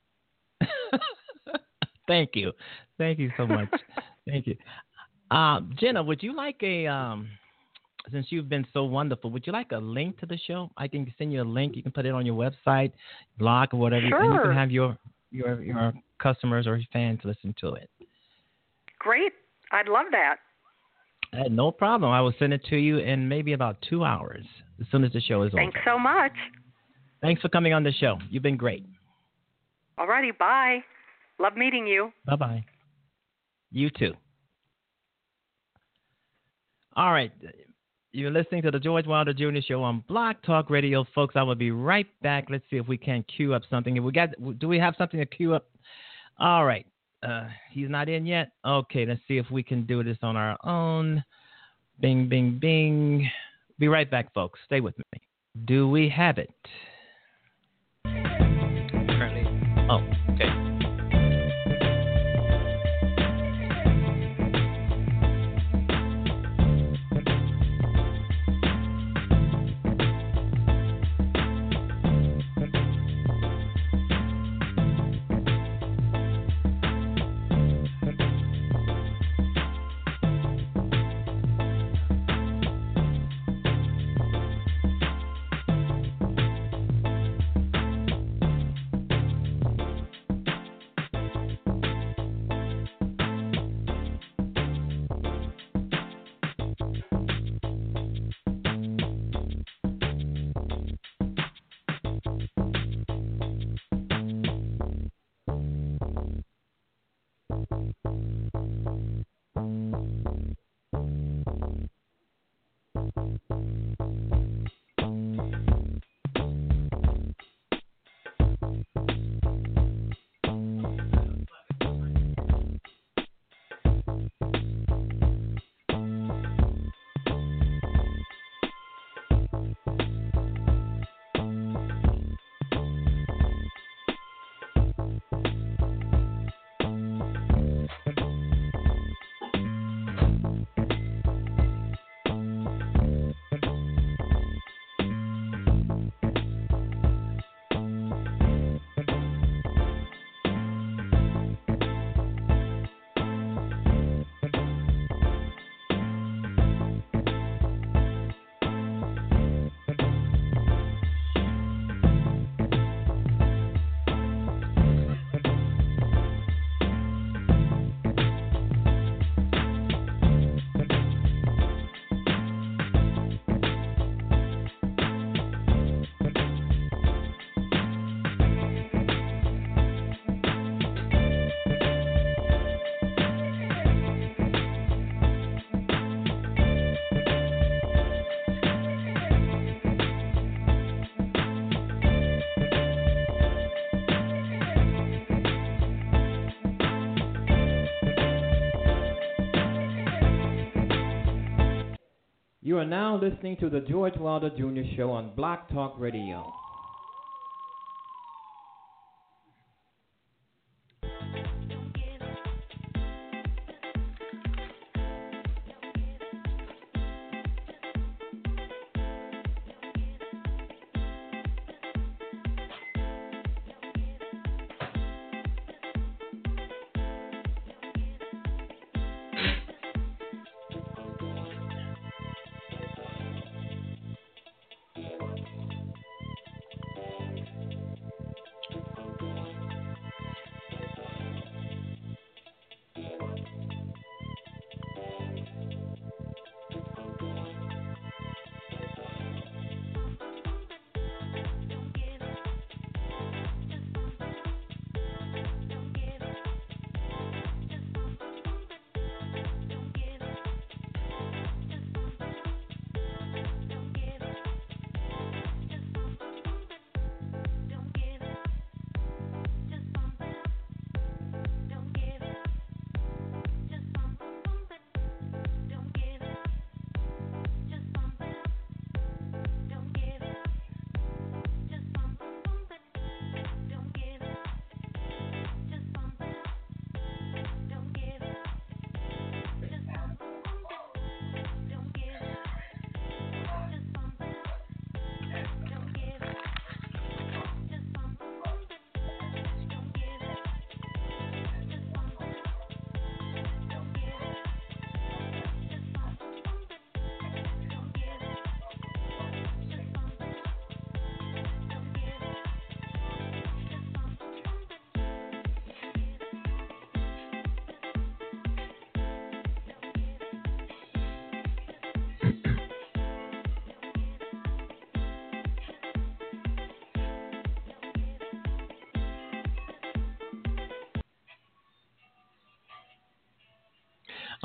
[SPEAKER 1] Thank you so much. Thank you. Jenna, would you like since you've been so wonderful, would you like a link to the show? I can send you a link. You can put it on your website, blog, or whatever.
[SPEAKER 5] Sure.
[SPEAKER 1] And you can have your customers or your fans listen to it.
[SPEAKER 5] Great. I'd love that.
[SPEAKER 1] No problem. I will send it to you in maybe about 2 hours, as soon as the show is over.
[SPEAKER 5] Thanks so much.
[SPEAKER 1] Thanks for coming on the show. You've been great.
[SPEAKER 5] All righty. Bye. Love meeting you.
[SPEAKER 1] Bye-bye. You too. All right. You're listening to the George Wilder Jr. Show on Blog Talk Radio. Folks, I will be right back. Let's see if we can cue up something. Do we have something to cue up? All right. He's not in yet? Okay, let's see if we can do this on our own. Bing, bing, bing. Be right back, folks. Stay with me. Do we have it? Currently. Oh, okay. You are now listening to the George Wilder Jr. Show on Blog Talk Radio.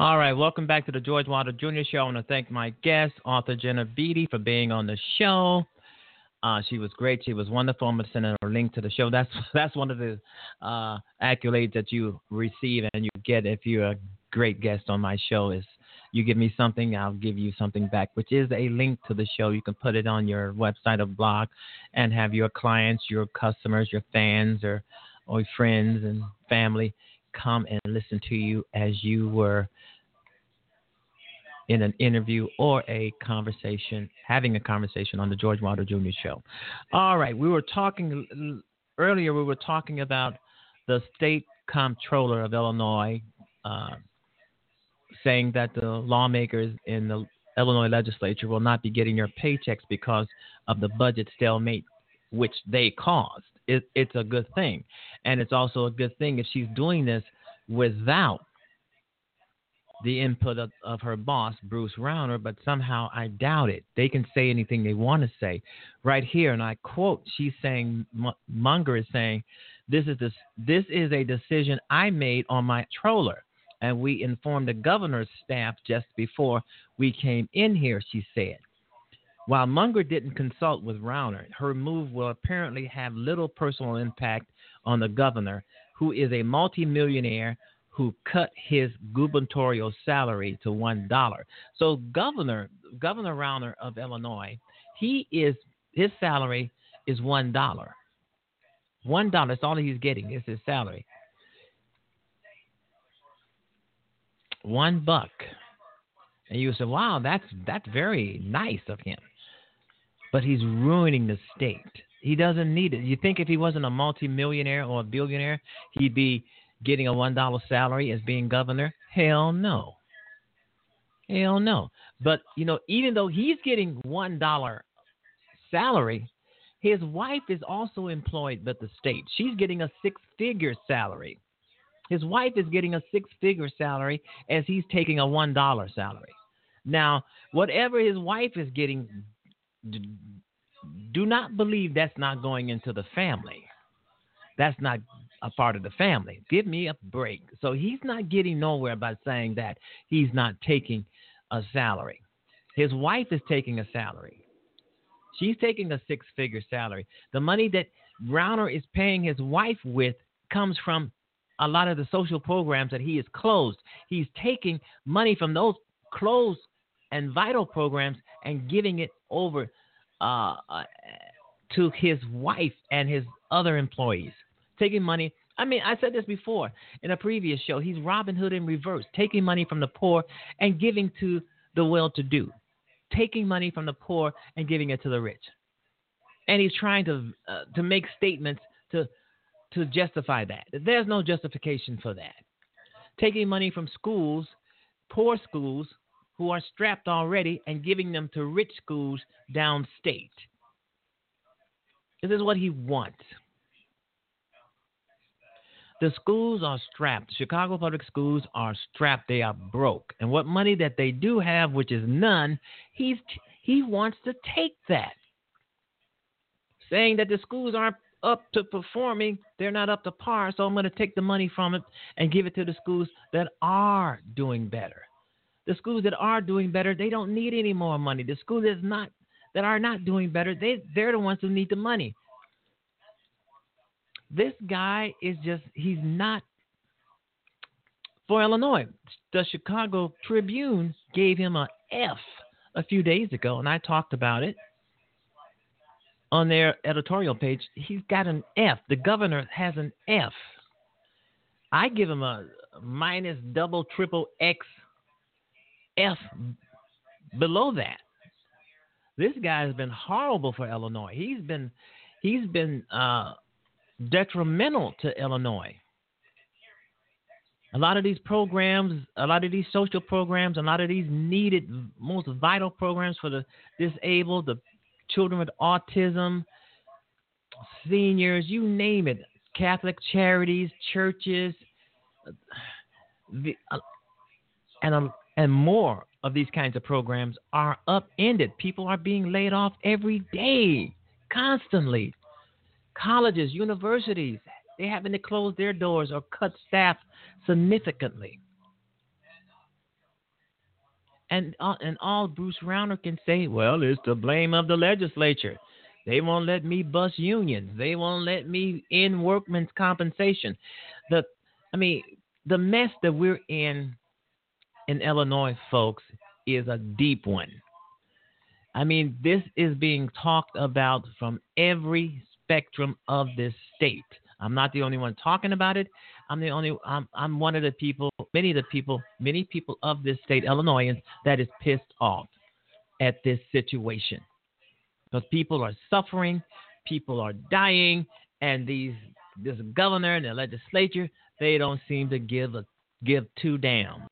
[SPEAKER 1] All right, welcome back to the George Wilder Jr. Show. I want to thank my guest, author Jenna Beatty, for being on the show. She was great. She was wonderful. I'm going to send her a link to the show. That's one of the accolades that you receive and you get if you're a great guest on my show is you give me something, I'll give you something back, which is a link to the show. You can put it on your website or blog and have your clients, your customers, your fans, or friends and family come and listen to you as you were in an interview or a conversation, having a conversation on the George Wilder Jr. Show. All right, we were talking earlier about the state comptroller of Illinois saying that the lawmakers in the Illinois legislature will not be getting their paychecks because of the budget stalemate, which they caused. It's a good thing. And it's also a good thing if she's doing this without the input of her boss, Bruce Rauner, but somehow I doubt it. They can say anything they want to say. Right here, and I quote, she's saying, Munger is saying, this is a decision I made on my controller, and we informed the governor's staff just before we came in here, she said. While Munger didn't consult with Rauner, her move will apparently have little personal impact on the governor, who is a multimillionaire who cut his gubernatorial salary to $1. So Governor Rauner of Illinois, his salary is $1. $1, that's all he's getting is his salary. $1. And you say, wow, that's very nice of him. But he's ruining the state. He doesn't need it. You think if he wasn't a multimillionaire or a billionaire, he'd be getting a $1 salary as being governor? Hell no. Hell no. But, even though he's getting $1 salary, his wife is also employed by the state. She's getting a six-figure salary. His wife is getting a six-figure salary as he's taking a $1 salary. Now, whatever his wife is getting, do not believe that's not going into the family. That's not a part of the family. Give me a break. So he's not getting nowhere by saying that he's not taking a salary. His wife is taking a salary. She's taking a six-figure salary. The money that Rauner is paying his wife with comes from a lot of the social programs that he has closed. He's taking money from those closed and vital programs and giving it over to his wife and his other employees. Taking money. I mean, I said this before in a previous show. He's Robin Hood in reverse, taking money from the poor and giving to the well-to-do, taking money from the poor and giving it to the rich. And he's trying to make statements to justify that. There's no justification for that. Taking money from schools, poor schools who are strapped already, and giving them to rich schools downstate. This is what he wants. The schools are strapped. Chicago public schools are strapped. They are broke. And what money that they do have, which is none, he wants to take that. Saying that the schools aren't up to performing, they're not up to par, so I'm going to take the money from it and give it to the schools that are doing better. The schools that are doing better, they don't need any more money. The schools that are not doing better, they're the ones who need the money. This guy is he's not for Illinois. The Chicago Tribune gave him an F a few days ago, and I talked about it on their editorial page. He's got an F. The governor has an F. I give him a minus double triple X F below that. This guy has been horrible for Illinois. He's been detrimental to Illinois. A lot of these programs, a lot of these social programs, a lot of these needed, most vital programs for the disabled, the children with autism, seniors, you name it, Catholic charities, churches, and more of these kinds of programs are upended. People are being laid off every day, constantly. Colleges, universities, they're having to close their doors or cut staff significantly. And all Bruce Rauner can say, well, it's the blame of the legislature. They won't let me bust unions. They won't let me end workmen's compensation. The mess that we're in Illinois, folks, is a deep one. I mean, this is being talked about from every spectrum of this state. I'm not the only one talking about it. I'm one of the people, many people of this state, Illinoisans, that is pissed off at this situation. Because people are suffering, people are dying, and this governor and the legislature, they don't seem to give two damns.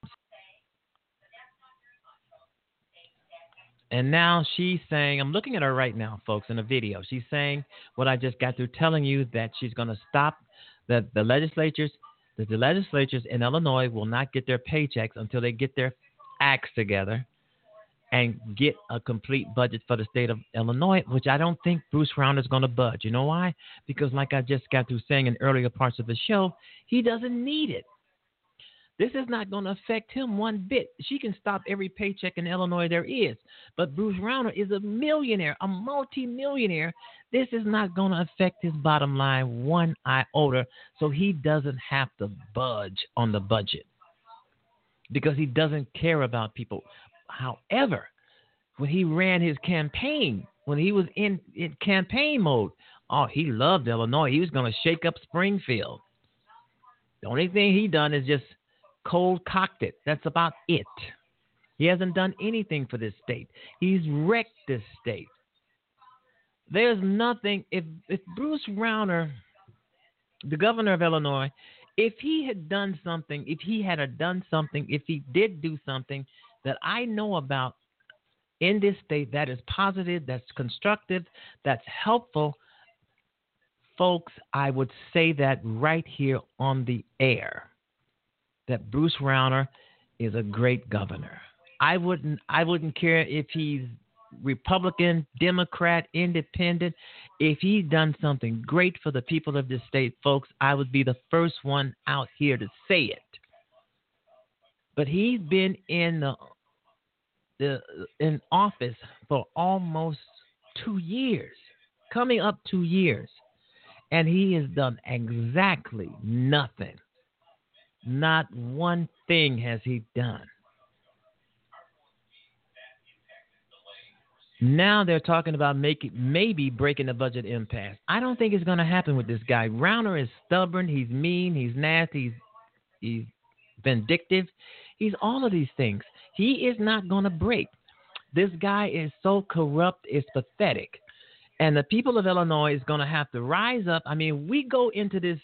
[SPEAKER 1] And now she's saying, I'm looking at her right now, folks, in a video. She's saying what I just got through telling you, that she's going to stop, that the legislatures in Illinois will not get their paychecks until they get their acts together and get a complete budget for the state of Illinois, which I don't think Bruce Rauner is going to budge. You know why? Because like I just got through saying in earlier parts of the show, he doesn't need it. This is not going to affect him one bit. She can stop every paycheck in Illinois there is. But Bruce Rauner is a millionaire, a multi-millionaire. This is not going to affect his bottom line one iota, so he doesn't have to budge on the budget because he doesn't care about people. However, when he ran his campaign, when he was in campaign mode, he loved Illinois. He was going to shake up Springfield. The only thing he done is just cold cocked it. That's about it. He hasn't done anything for this state. He's wrecked this state. There's nothing. If Bruce Rauner, the governor of Illinois, if he did something, if he did do something that I know about in this state that is positive, that's constructive, that's helpful, folks, I would say that right here on the air, that Bruce Rauner is a great governor. I wouldn't care if he's Republican, Democrat, Independent. If he's done something great for the people of this state, folks, I would be the first one out here to say it. But he's been in office for almost 2 years, coming up 2 years, and he has done exactly nothing. Not one thing has he done. Now they're talking about maybe breaking the budget impasse. I don't think it's going to happen with this guy. Rauner is stubborn. He's mean. He's nasty. He's vindictive. He's all of these things. He is not going to break. This guy is so corrupt, it's pathetic. And the people of Illinois is going to have to rise up. I mean, we go into this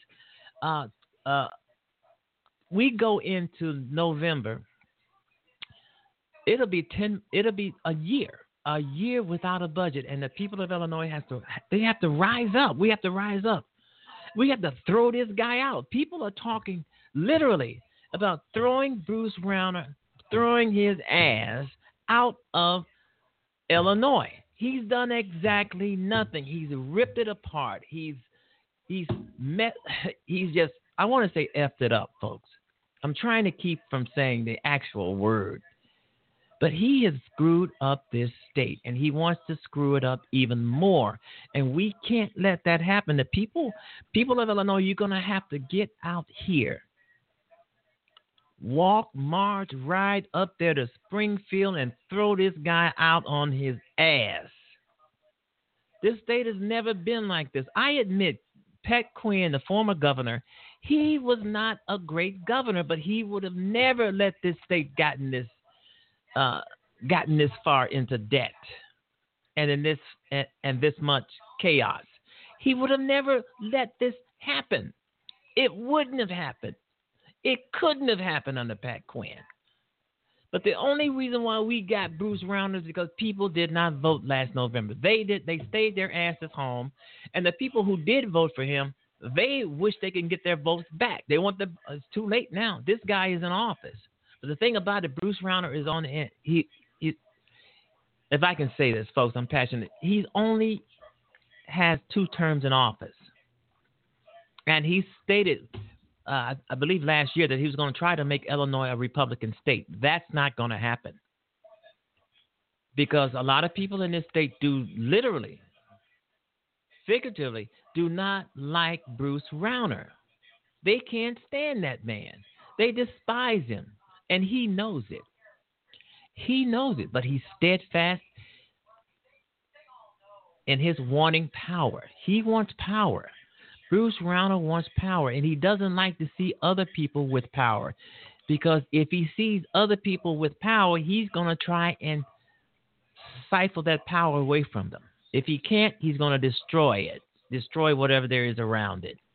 [SPEAKER 1] November. It'll be a year without a budget, and the people of Illinois have to rise up. We have to rise up. We have to throw this guy out. People are talking literally about throwing Bruce Rauner, throwing his ass out of Illinois. He's done exactly nothing. He's ripped it apart. He's just, I want to say effed it up, folks. I'm trying to keep from saying the actual word. But he has screwed up this state, and he wants to screw it up even more. And we can't let that happen. The people of Illinois, you're going to have to get out here. Walk, march, ride up there to Springfield and throw this guy out on his ass. This state has never been like this. I admit, Pat Quinn, the former governor, he was not a great governor, but he would have never let this state gotten this far into debt and in this much chaos. He would have never let this happen. It wouldn't have happened. It couldn't have happened under Pat Quinn. But the only reason why we got Bruce Rauner is because people did not vote last November. They stayed their asses home, and the people who did vote for him, they wish they can get their votes back. It's too late now. This guy is in office. But the thing about it, Bruce Rauner is on the end. He, if I can say this, folks, I'm passionate. He only has 2 terms in office. And he stated, I believe last year, that he was going to try to make Illinois a Republican state. That's not going to happen. Because a lot of people in this state do literally, figuratively, do not like Bruce Rauner. They can't stand that man. They despise him, and he knows it. He knows it, but he's steadfast in his wanting power. He wants power. Bruce Rauner wants power, and he doesn't like to see other people with power, because if he sees other people with power, he's going to try and siphon that power away from them. If he can't, he's going to destroy it, destroy whatever there is around it.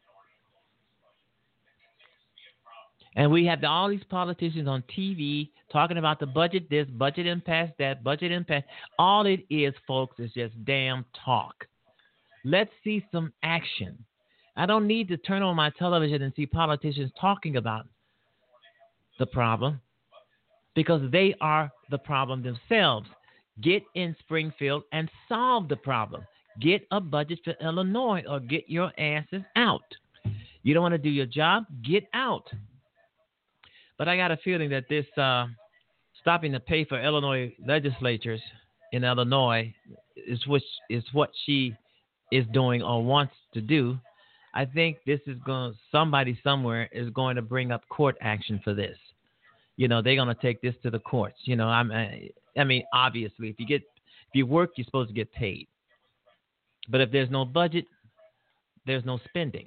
[SPEAKER 1] And we have all these politicians on TV talking about the budget this, budget impasse that, budget impasse. All it is, folks, is just damn talk. Let's see some action. I don't need to turn on my television and see politicians talking about the problem, because they are the problem themselves. Get in Springfield and solve the problem. Get a budget for Illinois, or get your asses out. You don't want to do your job? Get out. But I got a feeling that this stopping to pay for Illinois legislatures in Illinois is what she is doing or wants to do. I think this is somebody somewhere is going to bring up court action for this. You know, they're going to take this to the courts. You know, I mean, obviously, if you work, you're supposed to get paid. But if there's no budget, there's no spending.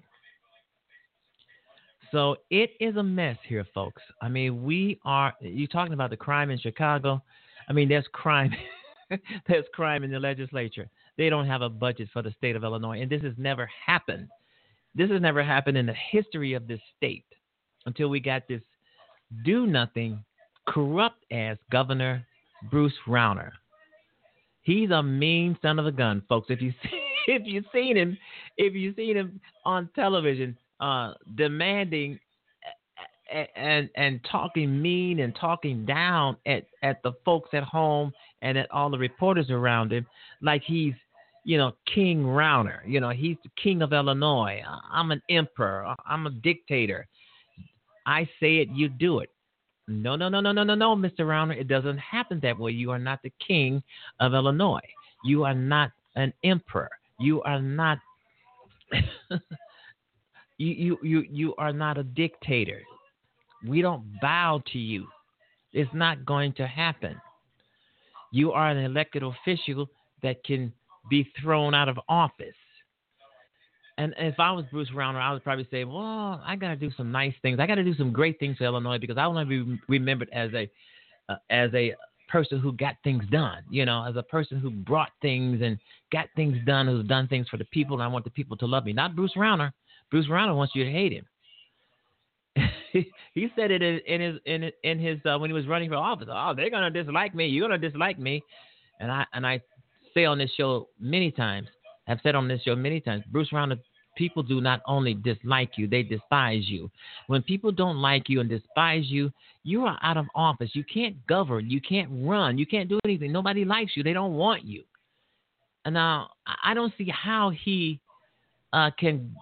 [SPEAKER 1] So it is a mess here, folks. I mean, you're talking about the crime in Chicago. I mean, there's crime. There's crime in the legislature. They don't have a budget for the state of Illinois. And this has never happened. This has never happened in the history of this state until we got this do-nothing, corrupt-ass Governor Bruce Rauner. He's a mean son of a gun, folks. If you've seen him on television, demanding and talking mean and talking down at the folks at home and at all the reporters around him, like he's, you know, King Rauner. You know, he's the king of Illinois. I'm an emperor. I'm a dictator. I say it, you do it. No, Mr. Rauner. It doesn't happen that way. You are not the king of Illinois. You are not an emperor. You are not you are not a dictator. We don't bow to you. It's not going to happen. You are an elected official that can be thrown out of office. And if I was Bruce Rauner, I would probably say, well, I got to do some nice things. I got to do some great things for Illinois, because I want to be remembered as a person who got things done, you know, as a person who brought things and got things done, who's done things for the people, and I want the people to love me. Not Bruce Rauner. Bruce Rauner wants you to hate him. He said it in his when he was running for office. Oh, they're gonna dislike me. You're gonna dislike me. And I say on this show many times. I've said on this show many times. Bruce Rauner, people do not only dislike you, they despise you. When people don't like you and despise you, you are out of office. You can't govern. You can't run. You can't do anything. Nobody likes you. They don't want you. And now I don't see how he can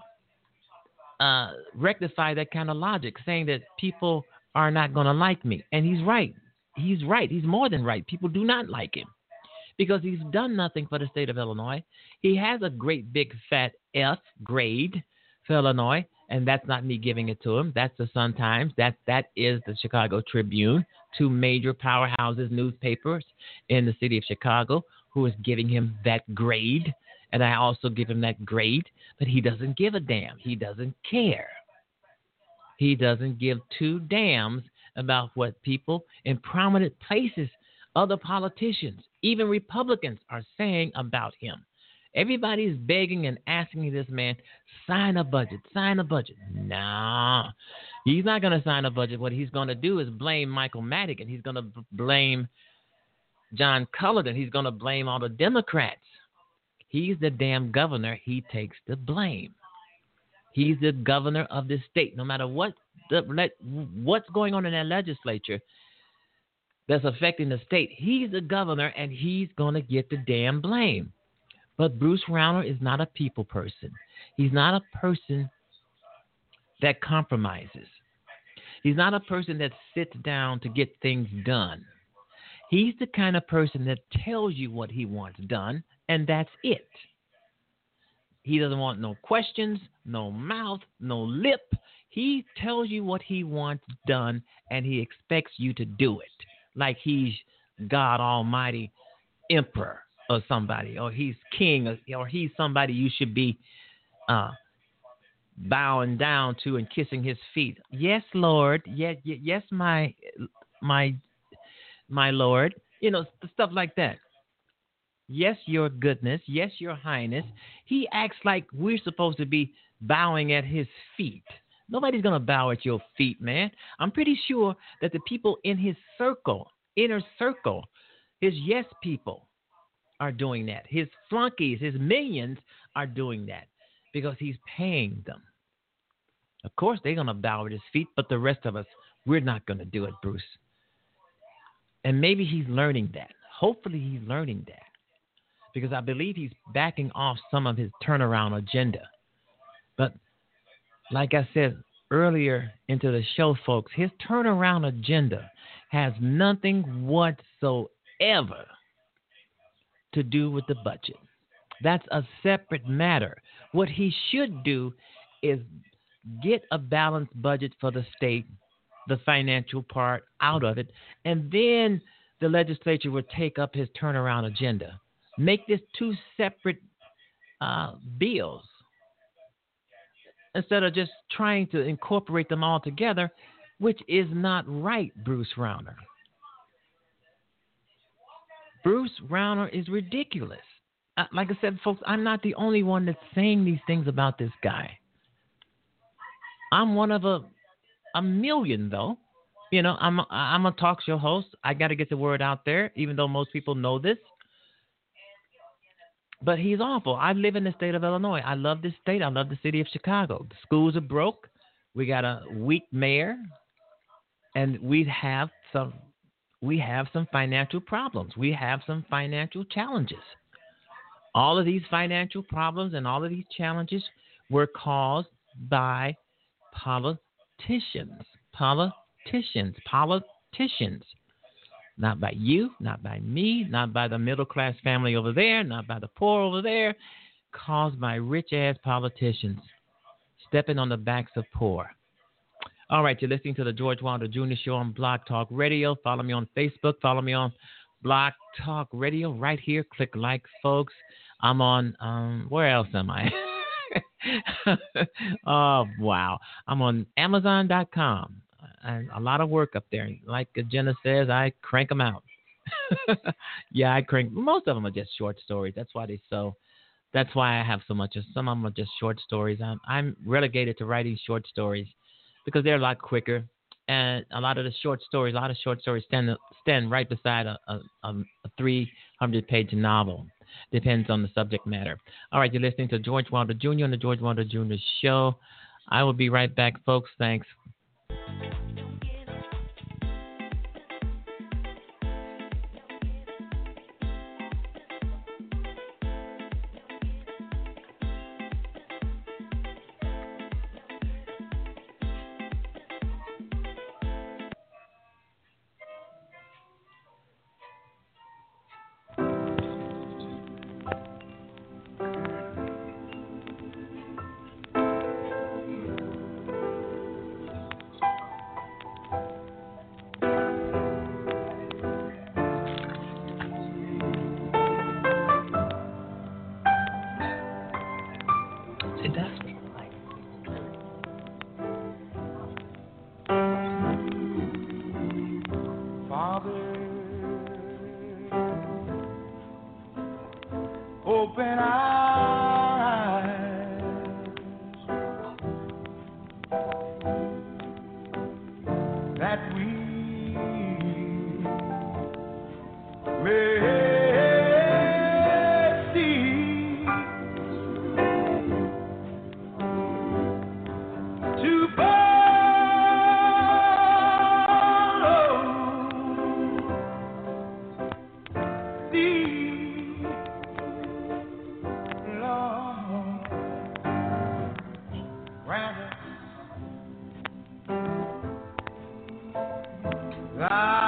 [SPEAKER 1] rectify that kind of logic, saying that people are not going to like me. And he's right. He's right. He's more than right. People do not like him because he's done nothing for the state of Illinois. He has a great big fat F grade for Illinois, and that's not me giving it to him. That's the Sun-Times. That is the Chicago Tribune, two major powerhouses, newspapers in the city of Chicago, who is giving him that grade. And I also give him that grade, but he doesn't give a damn. He doesn't care. He doesn't give two damns about what people in prominent places, other politicians, even Republicans are saying about him. Everybody's begging and asking this man, sign a budget, sign a budget. No, he's not going to sign a budget. What he's going to do is blame Michael Madigan. He's going to blame John Cullerton. He's going to blame all the Democrats. He's the damn governor. He takes the blame. He's the governor of this state. No matter what's going on in that legislature that's affecting the state, he's the governor, and he's going to get the damn blame. But Bruce Rauner is not a people person. He's not a person that compromises. He's not a person that sits down to get things done. He's the kind of person that tells you what he wants done, and that's it. He doesn't want no questions, no mouth, no lip. He tells you what he wants done, and he expects you to do it. Like he's God Almighty Emperor or somebody, or he's king, or he's somebody you should be bowing down to and kissing his feet. Yes, Lord. Yes, my Lord. You know, stuff like that. Yes, your goodness. Yes, your highness. He acts like we're supposed to be bowing at his feet. Nobody's going to bow at your feet, man. I'm pretty sure that the people in his circle, inner circle, his yes people are doing that. His flunkies, his minions are doing that because he's paying them. Of course, they're going to bow at his feet, but the rest of us, we're not going to do it, Bruce. And maybe he's learning that. Hopefully he's learning that. Because I believe he's backing off some of his turnaround agenda. But like I said earlier into the show, folks, his turnaround agenda has nothing whatsoever to do with the budget. That's a separate matter. What he should do is get a balanced budget for the state, the financial part out of it, and then the legislature would take up his turnaround agenda. Make this two separate bills instead of just trying to incorporate them all together, which is not right, Bruce Rauner. Bruce Rauner is ridiculous. Like I said, folks, I'm not the only one that's saying these things about this guy. I'm one of a million, though. You know, I'm a talk show host. I got to get the word out there, even though most people know this. But he's awful. I live in the state of Illinois. I love this state. I love the city of Chicago. The schools are broke. We got a weak mayor, and we have some financial problems. We have some financial challenges. All of these financial problems and all of these challenges were caused by politicians. Not by you, not by me, not by the middle-class family over there, not by the poor over there, caused by rich-ass politicians stepping on the backs of poor. All right, you're listening to the George Wilder Jr. Show on Blog Talk Radio. Follow me on Facebook. Follow me on Blog Talk Radio right here. Click like, folks. I'm on, where else am I? Oh, wow. I'm on Amazon.com. And a lot of work up there. Like Jenna says, I crank them out. Yeah, I crank. Most of them are just short stories. That's why that's why I have so much. Some of them are just short stories. I'm relegated to writing short stories because they're a lot quicker. And a lot of short stories stand right beside a 300-page novel. Depends on the subject matter. All right, you're listening to George Wilder Jr. on the George Wilder Jr. Show. I will be right back, folks. Thanks.
[SPEAKER 6] Ah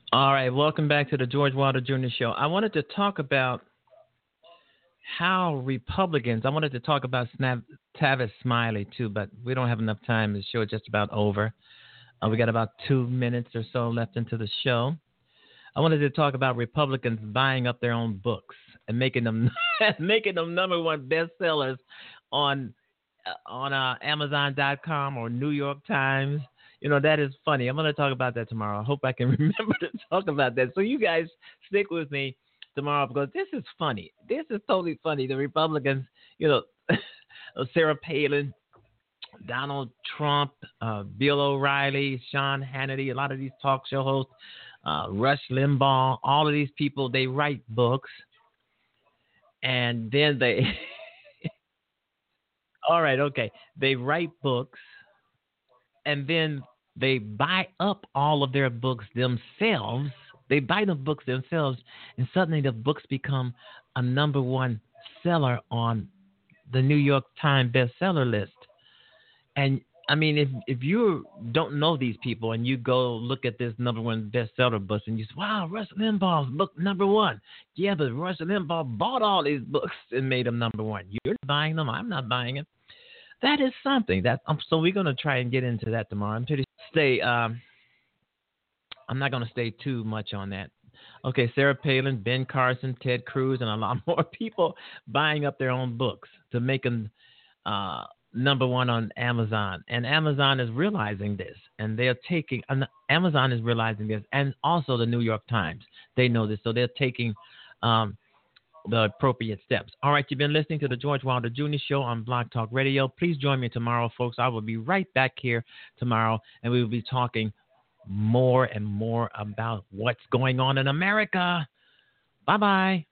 [SPEAKER 1] All right, welcome back to the George Wilder Jr. Show. I wanted to talk about how Republicans, I wanted to talk about Tavis Smiley too, but we don't have enough time. The show is just about over. We got about 2 minutes or so left into the show. I wanted to talk about Republicans buying up their own books and making them number one bestsellers on Amazon.com or New York Times. You know, that is funny. I'm going to talk about that tomorrow. I hope I can remember to talk about that. So you guys stick with me tomorrow because this is funny. This is totally funny. The Republicans, you know, Sarah Palin, Donald Trump, Bill O'Reilly, Sean Hannity, a lot of these talk show hosts, Rush Limbaugh, all of these people, they write books. And then they, all right, okay. They write books and then they buy up all of their books themselves. They buy the books themselves, and suddenly the books become a number one seller on the New York Times bestseller list. And I mean, if you don't know these people and you go look at this number one bestseller books and you say, wow, Rush Limbaugh's book number one. Yeah, but Rush Limbaugh bought all these books and made them number one. You're not buying them. I'm not buying them. That is something. So we're going to try and get into that tomorrow. I'm not going to stay too much on that. Okay, Sarah Palin, Ben Carson, Ted Cruz, and a lot more people buying up their own books to make them number one on Amazon. And Amazon is realizing this, and Amazon is realizing this, and also the New York Times. They know this, so they're taking the appropriate steps. All right, you've been listening to the George Wilder Jr. Show on Blog Talk Radio. Please join me tomorrow, folks. I will be right back here tomorrow, and we will be talking more and more about what's going on in America. Bye-bye.